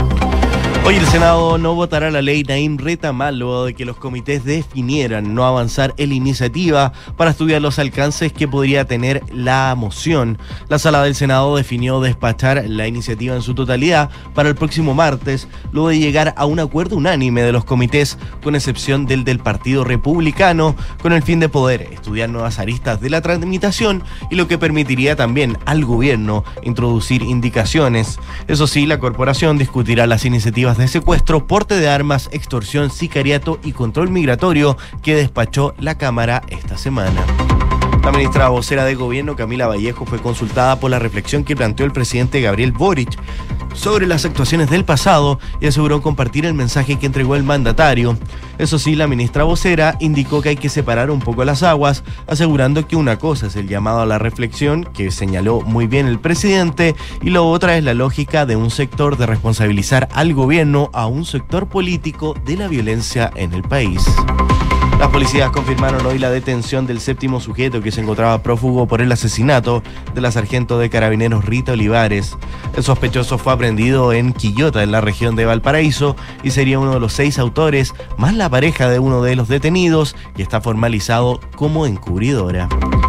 Speaker 6: Hoy el Senado no votará la ley Naim Retamal luego de que los comités definieran no avanzar en la iniciativa para estudiar los alcances que podría tener la moción. La sala del Senado definió despachar la iniciativa en su totalidad para el próximo martes, luego de llegar a un acuerdo unánime de los comités, con excepción del del Partido Republicano, con el fin de poder estudiar nuevas aristas de la tramitación y lo que permitiría también al gobierno introducir indicaciones. Eso sí, la corporación discutirá las iniciativas de secuestro, porte de armas, extorsión, sicariato y control migratorio que despachó la Cámara esta semana. La ministra vocera de Gobierno, Camila Vallejo, fue consultada por la reflexión que planteó el presidente Gabriel Boric sobre las actuaciones del pasado y aseguró compartir el mensaje que entregó el mandatario. Eso sí, la ministra vocera indicó que hay que separar un poco las aguas, asegurando que una cosa es el llamado a la reflexión, que señaló muy bien el presidente, y lo otra es la lógica de un sector de responsabilizar al gobierno a un sector político de la violencia en el país. Las policías confirmaron hoy la detención del séptimo sujeto que se encontraba prófugo por el asesinato de la sargento de carabineros Rita Olivares. El sospechoso fue aprehendido en Quillota, en la región de Valparaíso, y sería uno de los seis autores, más la pareja de uno de los detenidos, que está formalizado como encubridora.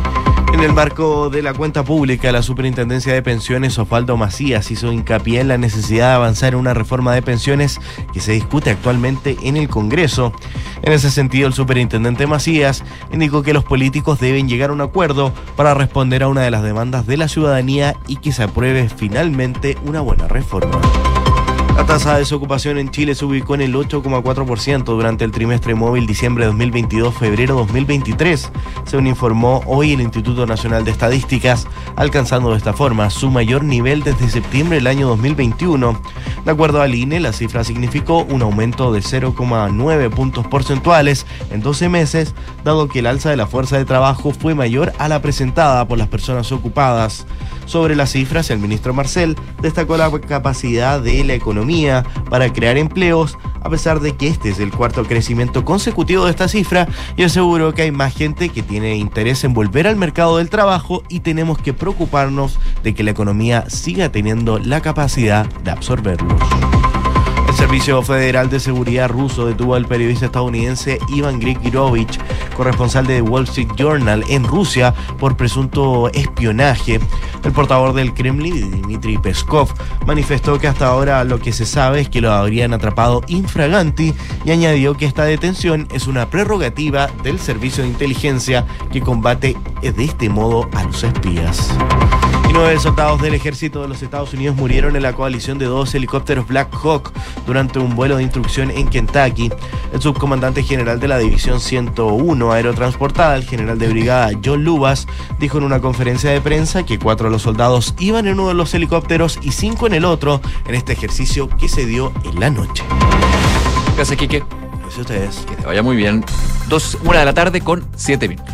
Speaker 6: En el marco de la cuenta pública, la Superintendencia de Pensiones, Osvaldo Macías, hizo hincapié en la necesidad de avanzar en una reforma de pensiones que se discute actualmente en el Congreso. En ese sentido, el superintendente Macías indicó que los políticos deben llegar a un acuerdo para responder a una de las demandas de la ciudadanía y que se apruebe finalmente una buena reforma. La tasa de desocupación en Chile se ubicó en el ocho coma cuatro por ciento durante el trimestre móvil diciembre dos mil veintidós-febrero dos mil veintitrés, según informó hoy el Instituto Nacional de Estadísticas, alcanzando de esta forma su mayor nivel desde septiembre del año dos mil veintiuno. De acuerdo al I N E, la cifra significó un aumento de cero coma nueve puntos porcentuales en doce meses, dado que el alza de la fuerza de trabajo fue mayor a la presentada por las personas ocupadas. Sobre las cifras, el ministro Marcel destacó la capacidad de la economía para crear empleos, a pesar de que este es el cuarto crecimiento consecutivo de esta cifra, y aseguró que hay más gente que tiene interés en volver al mercado del trabajo y tenemos que preocuparnos de que la economía siga teniendo la capacidad de absorberlos. El Servicio Federal de Seguridad ruso detuvo al periodista estadounidense Ivan Grigorovich, corresponsal de Wall Street Journal en Rusia, por presunto espionaje. El portavoz del Kremlin, Dmitry Peskov, manifestó que hasta ahora lo que se sabe es que lo habrían atrapado infraganti y añadió que esta detención es una prerrogativa del Servicio de Inteligencia que combate de este modo a los espías. Y nueve soldados del ejército de los Estados Unidos murieron en la coalición de dos helicópteros Black Hawk durante un vuelo de instrucción en Kentucky. El subcomandante general de la División ciento uno Aerotransportada, el general de brigada John Lubas, dijo en una conferencia de prensa que cuatro de los soldados iban en uno de los helicópteros y cinco en el otro en este ejercicio que se dio en la noche.
Speaker 2: Gracias, Quique.
Speaker 6: Gracias a ustedes.
Speaker 2: Que te vaya muy bien. Dos, una de la tarde con siete minutos.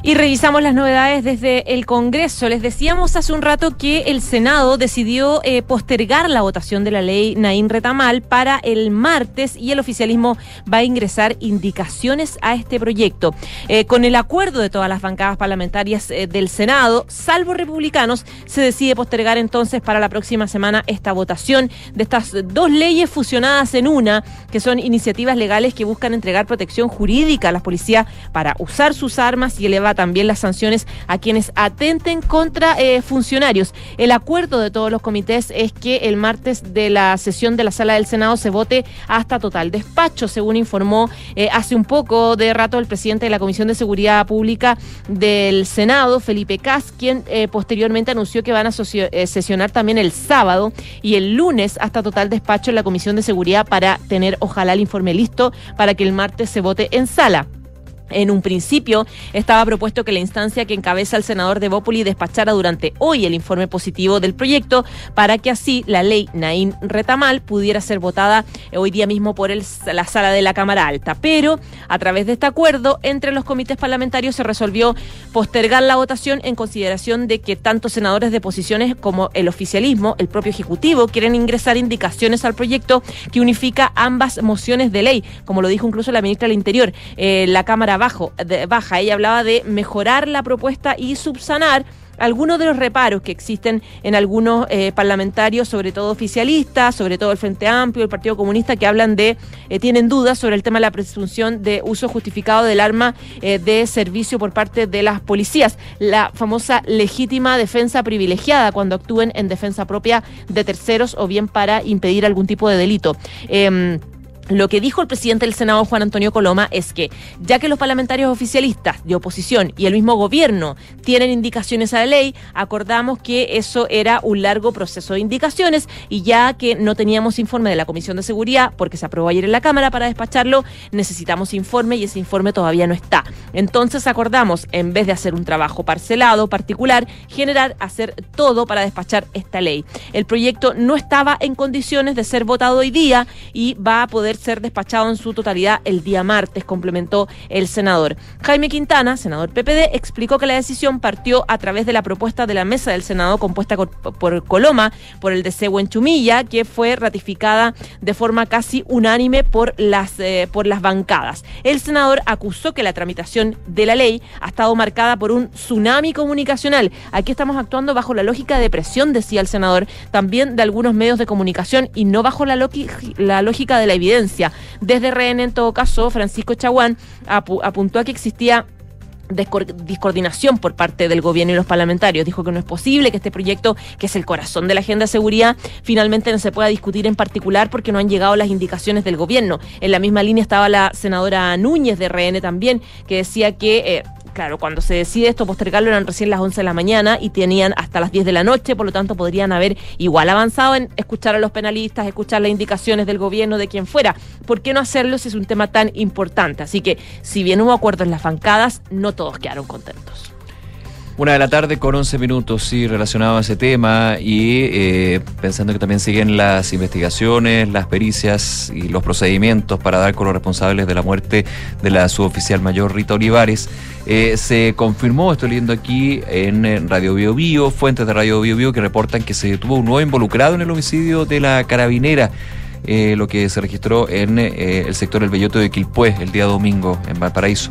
Speaker 3: Y revisamos las novedades desde el Congreso. Les decíamos hace un rato que el Senado decidió eh, postergar la votación de la ley Naín Retamal para el martes y el oficialismo va a ingresar indicaciones a este proyecto. Eh, con el acuerdo de todas las bancadas parlamentarias eh, del Senado, salvo republicanos, se decide postergar entonces para la próxima semana esta votación de estas dos leyes fusionadas en una, que son iniciativas legales que buscan entregar protección jurídica a la policía para usar sus armas y elevar también las sanciones a quienes atenten contra eh, funcionarios. El acuerdo de todos los comités es que el martes de la sesión de la Sala del Senado se vote hasta total despacho, según informó eh, hace un poco de rato el presidente de la Comisión de Seguridad Pública del Senado, Felipe Cas, quien eh, posteriormente anunció que van a socio- eh, sesionar también el sábado y el lunes hasta total despacho en la Comisión de Seguridad para tener ojalá el informe listo para que el martes se vote en sala. En un principio estaba propuesto que la instancia que encabeza el senador Devópoli despachara durante hoy el informe positivo del proyecto para que así la ley Naín Retamal pudiera ser votada hoy día mismo por el, la sala de la Cámara Alta. Pero a través de este acuerdo entre los comités parlamentarios se resolvió postergar la votación en consideración de que tanto senadores de posiciones como el oficialismo, el propio Ejecutivo, quieren ingresar indicaciones al proyecto que unifica ambas mociones de ley, como lo dijo incluso la ministra del Interior. Eh, la Cámara Bajo, de, baja. Ella hablaba de mejorar la propuesta y subsanar algunos de los reparos que existen en algunos eh, parlamentarios, sobre todo oficialistas, sobre todo el Frente Amplio, el Partido Comunista, que hablan de, eh, tienen dudas sobre el tema de la presunción de uso justificado del arma eh, de servicio por parte de las policías, la famosa legítima defensa privilegiada cuando actúen en defensa propia de terceros o bien para impedir algún tipo de delito. Eh, Lo que dijo el presidente del Senado, Juan Antonio Coloma, es que ya que los parlamentarios oficialistas de oposición y el mismo gobierno tienen indicaciones a la ley, acordamos que eso era un largo proceso de indicaciones y ya que no teníamos informe de la Comisión de Seguridad, porque se aprobó ayer en la Cámara para despacharlo, necesitamos informe y ese informe todavía no está. Entonces acordamos, en vez de hacer un trabajo parcelado, particular, generar, hacer todo para despachar esta ley. El proyecto no estaba en condiciones de ser votado hoy día y va a poder ser despachado en su totalidad el día martes, complementó el senador. Jaime Quintana, senador P P D, explicó que la decisión partió a través de la propuesta de la mesa del Senado compuesta por Coloma, por el D C Huenchumilla, que fue ratificada de forma casi unánime por las, eh, por las bancadas. El senador acusó que la tramitación de la ley ha estado marcada por un tsunami comunicacional. Aquí estamos actuando bajo la lógica de presión, decía el senador, también de algunos medios de comunicación y no bajo la, loqui- la lógica de la evidencia. Desde R N, en todo caso, Francisco Chaguán apu- apuntó a que existía discoordinación por parte del gobierno y los parlamentarios. Dijo que no es posible que este proyecto, que es el corazón de la agenda de seguridad, finalmente no se pueda discutir en particular porque no han llegado las indicaciones del gobierno. En la misma línea estaba la senadora Núñez de R N también, que decía que eh, claro, cuando se decide esto, postergarlo eran recién las once de la mañana y tenían hasta las diez de la noche, por lo tanto podrían haber igual avanzado en escuchar a los penalistas, escuchar las indicaciones del gobierno, de quien fuera. ¿Por qué no hacerlo si es un tema tan importante? Así que, si bien hubo acuerdos en las bancadas, no todos quedaron contentos.
Speaker 2: Una de la tarde con once minutos, sí, relacionado a ese tema y eh, pensando que también siguen las investigaciones, las pericias y los procedimientos para dar con los responsables de la muerte de la suboficial mayor Rita Olivares. Eh, se confirmó, estoy leyendo aquí en Radio Bio Bio, fuentes de Radio Bio Bio que reportan que se detuvo un nuevo involucrado en el homicidio de la carabinera, eh, lo que se registró en eh, el sector El Belloto de Quilpué el día domingo en Valparaíso.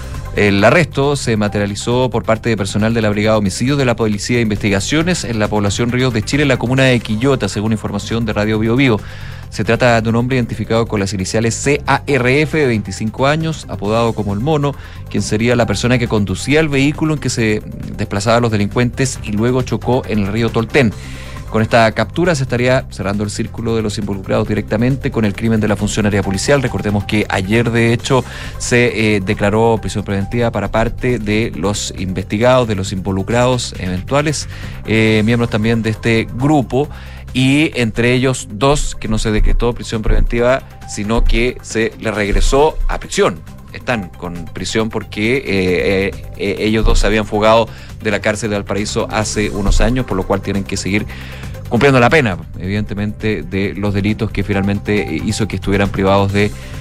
Speaker 2: El arresto se materializó por parte de personal de la Brigada de Homicidios de la Policía de Investigaciones en la población Ríos de Chile, en la comuna de Quillota, según información de Radio Bio Bio. Se trata de un hombre identificado con las iniciales C A R F, de veinticinco años, apodado como El Mono, quien sería la persona que conducía el vehículo en que se desplazaban los delincuentes y luego chocó en el río Tolten. Con esta captura se estaría cerrando el círculo de los involucrados directamente con el crimen de la funcionaria policial. Recordemos que ayer, de hecho, se eh, declaró prisión preventiva para parte de los investigados, de los involucrados eventuales, eh, miembros también de este grupo, y entre ellos dos que no se decretó prisión preventiva, sino que se le regresó a prisión. Están con prisión porque eh, eh, ellos dos se habían fugado de la cárcel de Valparaíso hace unos años, por lo cual tienen que seguir cumpliendo la pena, evidentemente, de los delitos que finalmente hizo que estuvieran privados de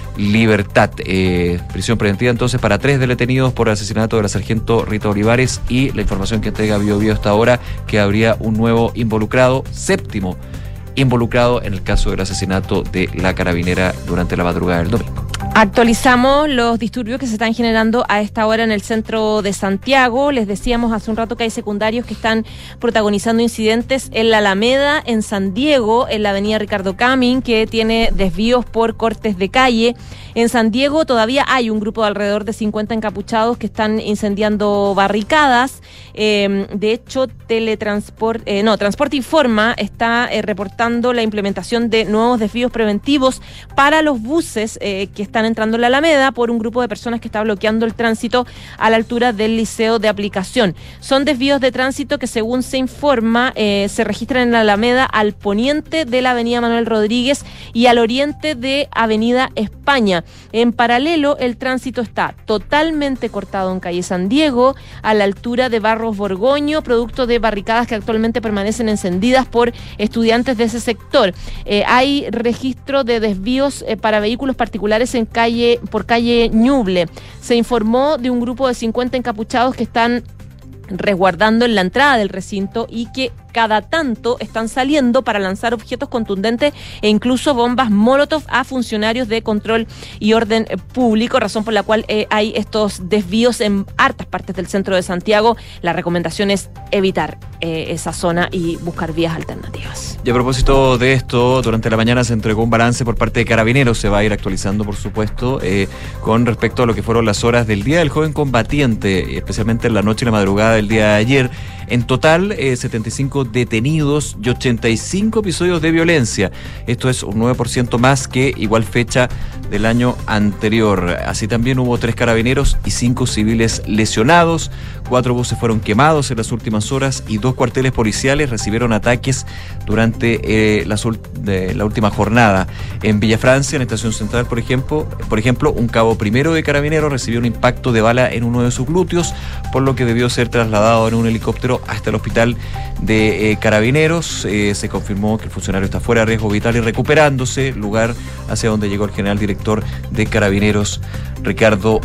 Speaker 2: libertad. Eh, prisión preventiva entonces para tres detenidos por asesinato de la sargento Rita Olivares, y la información que entrega Bio Bio hasta ahora, que habría un nuevo involucrado, séptimo involucrado en el caso del asesinato de la carabinera durante la madrugada del domingo.
Speaker 3: Actualizamos los disturbios que se están generando a esta hora en el centro de Santiago. Les decíamos hace un rato que hay secundarios que están protagonizando incidentes en la Alameda, en San Diego, en la avenida Ricardo Camin, que tiene desvíos por cortes de calle. En San Diego todavía hay un grupo de alrededor de cincuenta encapuchados que están incendiando barricadas. Eh, de hecho, Teletransport, eh, no, Transporte Informa está eh, reportando la implementación de nuevos desvíos preventivos para los buses eh, que están entrando en la Alameda por un grupo de personas que está bloqueando el tránsito a la altura del Liceo de Aplicación. Son desvíos de tránsito que, según se informa, eh, se registran en la Alameda al poniente de la avenida Manuel Rodríguez y al oriente de avenida España. En paralelo, el tránsito está totalmente cortado en calle San Diego, a la altura de Barros Borgoño, producto de barricadas que actualmente permanecen encendidas por estudiantes de ese sector. Eh, hay registro de desvíos eh, para vehículos particulares en calle por calle Ñuble. Se informó de un grupo de cincuenta encapuchados que están resguardando en la entrada del recinto y que cada tanto están saliendo para lanzar objetos contundentes e incluso bombas Molotov a funcionarios de control y orden público, razón por la cual eh, hay estos desvíos en hartas partes del centro de Santiago. La recomendación es evitar eh, esa zona y buscar vías alternativas.
Speaker 2: Y a propósito de esto, durante la mañana se entregó un balance por parte de Carabineros, se va a ir actualizando, por supuesto, eh, con respecto a lo que fueron las horas del Día del Joven Combatiente, especialmente en la noche y la madrugada del día de ayer. En total, eh, setenta y cinco detenidos y ochenta y cinco episodios de violencia. Esto es un nueve por ciento más que igual fecha del año anterior. Así también hubo tres carabineros y cinco civiles lesionados. Cuatro buses fueron quemados en las últimas horas y dos cuarteles policiales recibieron ataques durante eh, las, de la última jornada. En Villa Francia, en la Estación Central, por ejemplo, por ejemplo, un cabo primero de carabineros recibió un impacto de bala en uno de sus glúteos, por lo que debió ser trasladado en un helicóptero hasta el hospital de eh, Carabineros. Eh, se confirmó que el funcionario está fuera de riesgo vital y recuperándose, lugar hacia donde llegó el general director de Carabineros, Ricardo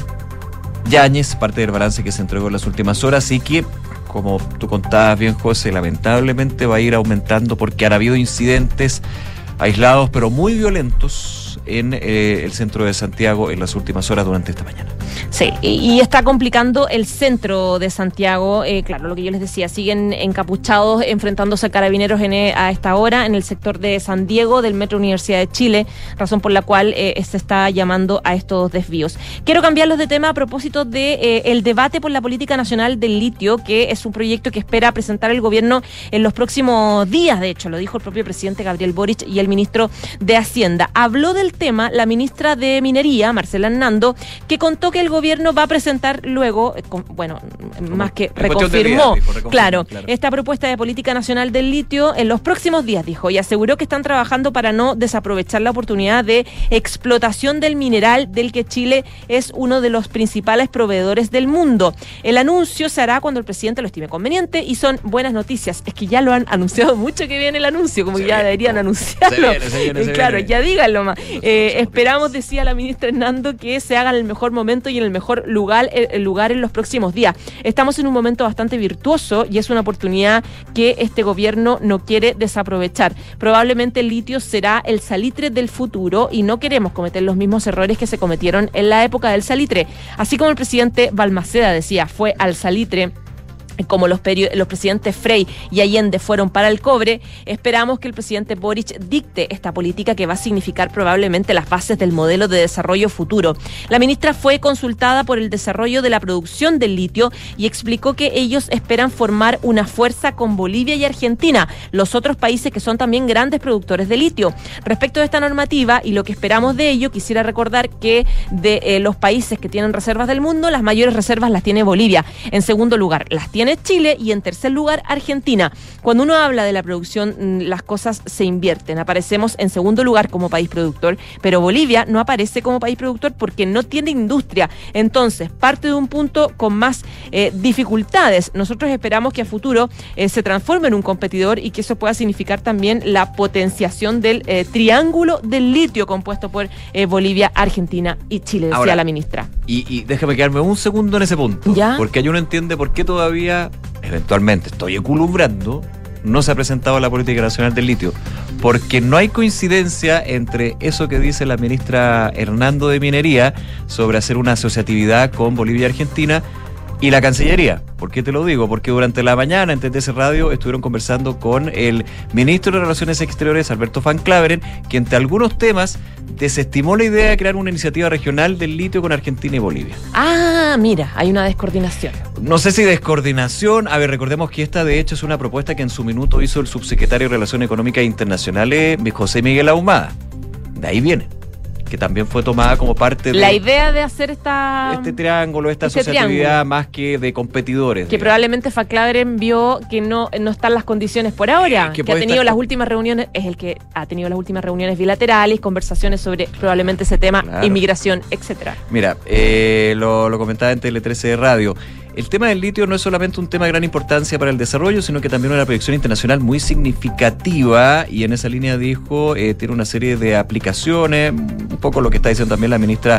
Speaker 2: Yáñez, parte del balance que se entregó en las últimas horas y que, como tú contabas bien, José, lamentablemente va a ir aumentando porque han habido incidentes aislados pero muy violentos en eh, el centro de Santiago en las últimas horas durante esta mañana.
Speaker 3: Sí, y, y está complicando el centro de Santiago. Eh, claro, lo que yo les decía, siguen encapuchados enfrentándose a carabineros en, a esta hora en el sector de San Diego del Metro Universidad de Chile, razón por la cual eh, se está llamando a estos desvíos. Quiero cambiarlos de tema a propósito de eh, el debate por la política nacional del litio, que es un proyecto que espera presentar el gobierno en los próximos días. De hecho, lo dijo el propio presidente Gabriel Boric y el ministro de Hacienda. Habló del tema la ministra de Minería, Marcela Hernando, que contó que el gobierno va a presentar luego, bueno, más que reconfirmó, claro, claro, esta propuesta de política nacional del litio en los próximos días, dijo, y aseguró que están trabajando para no desaprovechar la oportunidad de explotación del mineral del que Chile es uno de los principales proveedores del mundo. El anuncio se hará cuando el presidente lo estime conveniente y son buenas noticias. Es que ya lo han anunciado mucho que viene el anuncio, como se que ya viene, deberían anunciarlo. Se viene, se viene, se claro, viene. Ya díganlo más. Eh, esperamos, decía la ministra Hernando, que se haga en el mejor momento y en el mejor lugar, el lugar en los próximos días. Estamos en un momento bastante virtuoso y es una oportunidad que este gobierno no quiere desaprovechar. Probablemente el litio será el salitre del futuro y no queremos cometer los mismos errores que se cometieron en la época del salitre. Así como el presidente Balmaceda decía, fue al salitre como los, los presidentes Frey y Allende fueron para el cobre, esperamos que el presidente Boric dicte esta política que va a significar probablemente las bases del modelo de desarrollo futuro. La ministra fue consultada por el desarrollo de la producción del litio y explicó que ellos esperan formar una fuerza con Bolivia y Argentina, los otros países que son también grandes productores de litio. Respecto de esta normativa y lo que esperamos de ello, quisiera recordar que de eh, los países que tienen reservas del mundo, las mayores reservas las tiene Bolivia. En segundo lugar, las tiene viene Chile y en tercer lugar Argentina. Cuando uno habla de la producción, las cosas se invierten. Aparecemos en segundo lugar como país productor, pero Bolivia no aparece como país productor porque no tiene industria. Entonces, parte de un punto con más eh, dificultades. Nosotros esperamos que a futuro eh, se transforme en un competidor y que eso pueda significar también la potenciación del eh, triángulo del litio compuesto por eh, Bolivia, Argentina y Chile, decía
Speaker 2: Ahora,
Speaker 3: la ministra.
Speaker 2: Y, y déjame quedarme un segundo en ese punto.
Speaker 3: ¿Ya?
Speaker 2: Porque hay uno entiende por qué todavía, eventualmente, estoy eculumbrando, no se ha presentado la política nacional del litio. Porque no hay coincidencia entre eso que dice la ministra Hernando de Minería sobre hacer una asociatividad con Bolivia y Argentina y la Cancillería. ¿Por qué te lo digo? Porque durante la mañana en T T C Radio estuvieron conversando con el ministro de Relaciones Exteriores, Alberto Van Claveren, que entre algunos temas desestimó la idea de crear una iniciativa regional del litio con Argentina y Bolivia.
Speaker 3: Ah, mira, hay una descoordinación.
Speaker 2: No sé si descoordinación. A ver, recordemos que esta de hecho es una propuesta que en su minuto hizo el subsecretario de Relaciones Económicas Internacionales, José Miguel Ahumada. De ahí viene. Que también fue tomada como parte de...
Speaker 3: La idea de hacer esta...
Speaker 2: Este triángulo, esta
Speaker 3: este
Speaker 2: asociatividad
Speaker 3: triángulo.
Speaker 2: más que de competidores.
Speaker 3: Que
Speaker 2: digamos.
Speaker 3: Probablemente Van Claveren vio que no, no están las condiciones por ahora.
Speaker 2: Eh, que
Speaker 3: que ha
Speaker 2: puede
Speaker 3: tenido
Speaker 2: estar-
Speaker 3: las últimas reuniones, es el que ha tenido las últimas reuniones bilaterales, conversaciones sobre probablemente ese tema,
Speaker 2: Claro.
Speaker 3: inmigración, etcétera.
Speaker 2: Mira, eh, lo, lo comentaba en Tele trece de Radio. El tema del litio no es solamente un tema de gran importancia para el desarrollo, sino que también una proyección internacional muy significativa, y en esa línea dijo, eh, tiene una serie de aplicaciones, un poco lo que está diciendo también la ministra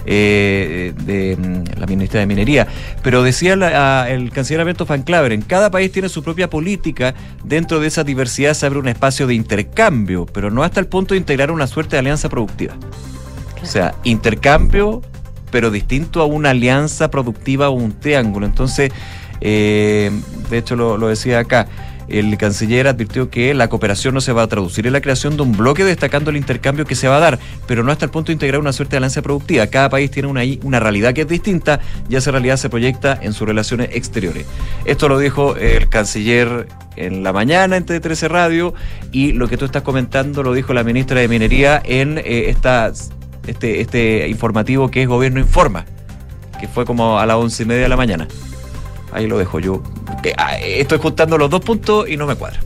Speaker 2: eh, de la ministra de Minería, pero decía la, a, el canciller Alberto Van Claveren, cada país tiene su propia política, dentro de esa diversidad se abre un espacio de intercambio, pero no hasta el punto de integrar una suerte de alianza productiva. O sea, intercambio, pero distinto a una alianza productiva o un triángulo. Entonces, eh, de hecho lo, lo decía acá, el canciller advirtió que la cooperación no se va a traducir en la creación de un bloque, destacando el intercambio que se va a dar, pero no hasta el punto de integrar una suerte de alianza productiva. Cada país tiene una, una realidad que es distinta y esa realidad se proyecta en sus relaciones exteriores. Esto lo dijo el canciller en la mañana en T trece Radio, y lo que tú estás comentando lo dijo la ministra de Minería en eh, esta... Este, este informativo que es Gobierno Informa, que fue como a las once y media de la mañana. Ahí lo dejo yo. Que, ah, estoy juntando los dos puntos y no me cuadra.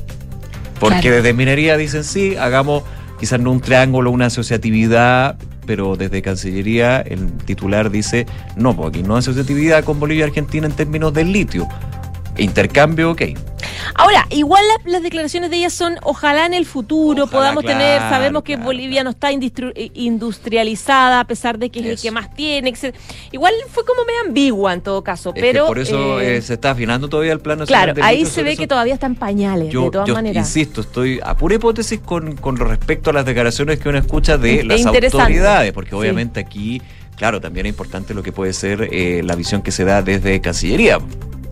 Speaker 2: Porque
Speaker 3: Claro.
Speaker 2: desde Minería dicen sí, hagamos quizás no un triángulo, una asociatividad, pero desde Cancillería el titular dice no, porque aquí no hay asociatividad con Bolivia y Argentina en términos del litio. Intercambio, ok.
Speaker 3: Ahora, igual la- las declaraciones de ellas son, ojalá en el futuro
Speaker 2: Ojalá,
Speaker 3: podamos
Speaker 2: claro,
Speaker 3: tener, sabemos que
Speaker 2: claro,
Speaker 3: Bolivia no está industri- eh, industrializada, a pesar de que es el
Speaker 2: Eso.
Speaker 3: que más tiene, etcétera. Igual fue como medio ambigua en todo caso,
Speaker 2: Es
Speaker 3: pero...
Speaker 2: que por eso
Speaker 3: eh,
Speaker 2: eh, se está afinando todavía el plan nacional
Speaker 3: claro,
Speaker 2: del
Speaker 3: ahí
Speaker 2: litio
Speaker 3: se
Speaker 2: sobre
Speaker 3: ve
Speaker 2: eso.
Speaker 3: que todavía está en pañales,
Speaker 2: Yo,
Speaker 3: de todas
Speaker 2: yo
Speaker 3: maneras.
Speaker 2: insisto, estoy a pura hipótesis con, con respecto a las declaraciones que uno escucha de
Speaker 3: Es
Speaker 2: las
Speaker 3: interesante.
Speaker 2: autoridades, porque
Speaker 3: Sí.
Speaker 2: obviamente aquí, claro, también es importante lo que puede ser eh, la visión que se da desde Cancillería.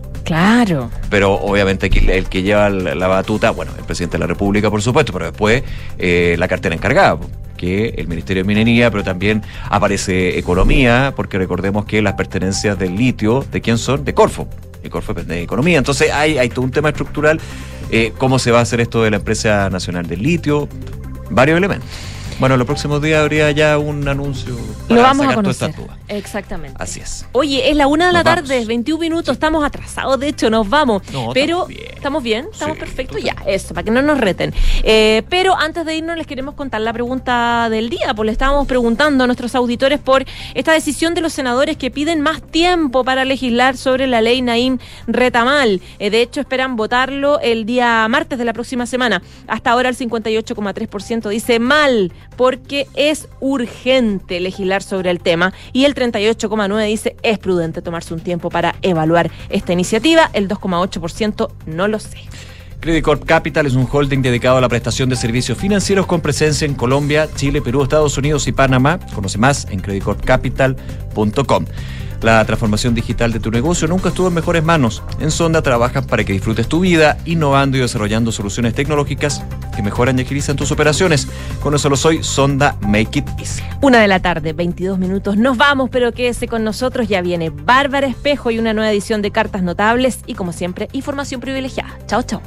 Speaker 3: Claro.
Speaker 2: Pero obviamente aquí el que lleva la, la batuta, bueno, el presidente de la República, por supuesto, pero después eh, la cartera encargada, que el Ministerio de Minería, pero también aparece Economía, porque recordemos que las pertenencias del litio, ¿de quién son? De Corfo. Y Corfo depende de Economía. Entonces hay, hay todo un tema estructural, eh, cómo se va a hacer esto de la Empresa Nacional del Litio, varios elementos. Bueno, los próximos días habría ya un anuncio para
Speaker 3: Lo vamos a
Speaker 2: sacar todas
Speaker 3: conocer.
Speaker 2: estas dudas.
Speaker 3: Exactamente.
Speaker 2: Así es.
Speaker 3: Oye, es la una de la
Speaker 2: Nos
Speaker 3: tarde,
Speaker 2: vamos.
Speaker 3: veintiún minutos, estamos atrasados, de hecho, nos vamos.
Speaker 2: No,
Speaker 3: pero
Speaker 2: estamos bien.
Speaker 3: ¿estamos bien? ¿Estamos
Speaker 2: Sí,
Speaker 3: perfectos? Ya, eso, para que no nos reten. Eh, pero antes de irnos les queremos contar la pregunta del día, pues le estábamos preguntando a nuestros auditores por esta decisión de los senadores que piden más tiempo para legislar sobre la ley Naim Retamal. Eh, de hecho, esperan votarlo el día martes de la próxima semana. Hasta ahora el cincuenta y ocho coma tres por ciento dice mal, porque es urgente legislar sobre el tema, y el treinta y ocho coma nueve por ciento dice es prudente tomarse un tiempo para evaluar esta iniciativa, el dos coma ocho por ciento no lo sé.
Speaker 2: Credit Corp Capital es un holding dedicado a la prestación de servicios financieros con presencia en Colombia, Chile, Perú, Estados Unidos y Panamá. Conoce más en credit corp capital punto com. La transformación digital de tu negocio nunca estuvo en mejores manos. En Sonda trabajan para que disfrutes tu vida, innovando y desarrollando soluciones tecnológicas que mejoran y agilizan tus operaciones. Conócelo hoy, Sonda Make It Easy.
Speaker 3: Una de la tarde, veintidós minutos. Nos vamos, pero quédese con nosotros. Ya viene Bárbara Espejo y una nueva edición de Cartas Notables. Y como siempre, información privilegiada. Chao, chao.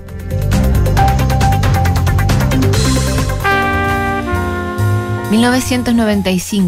Speaker 7: mil novecientos noventa y cinco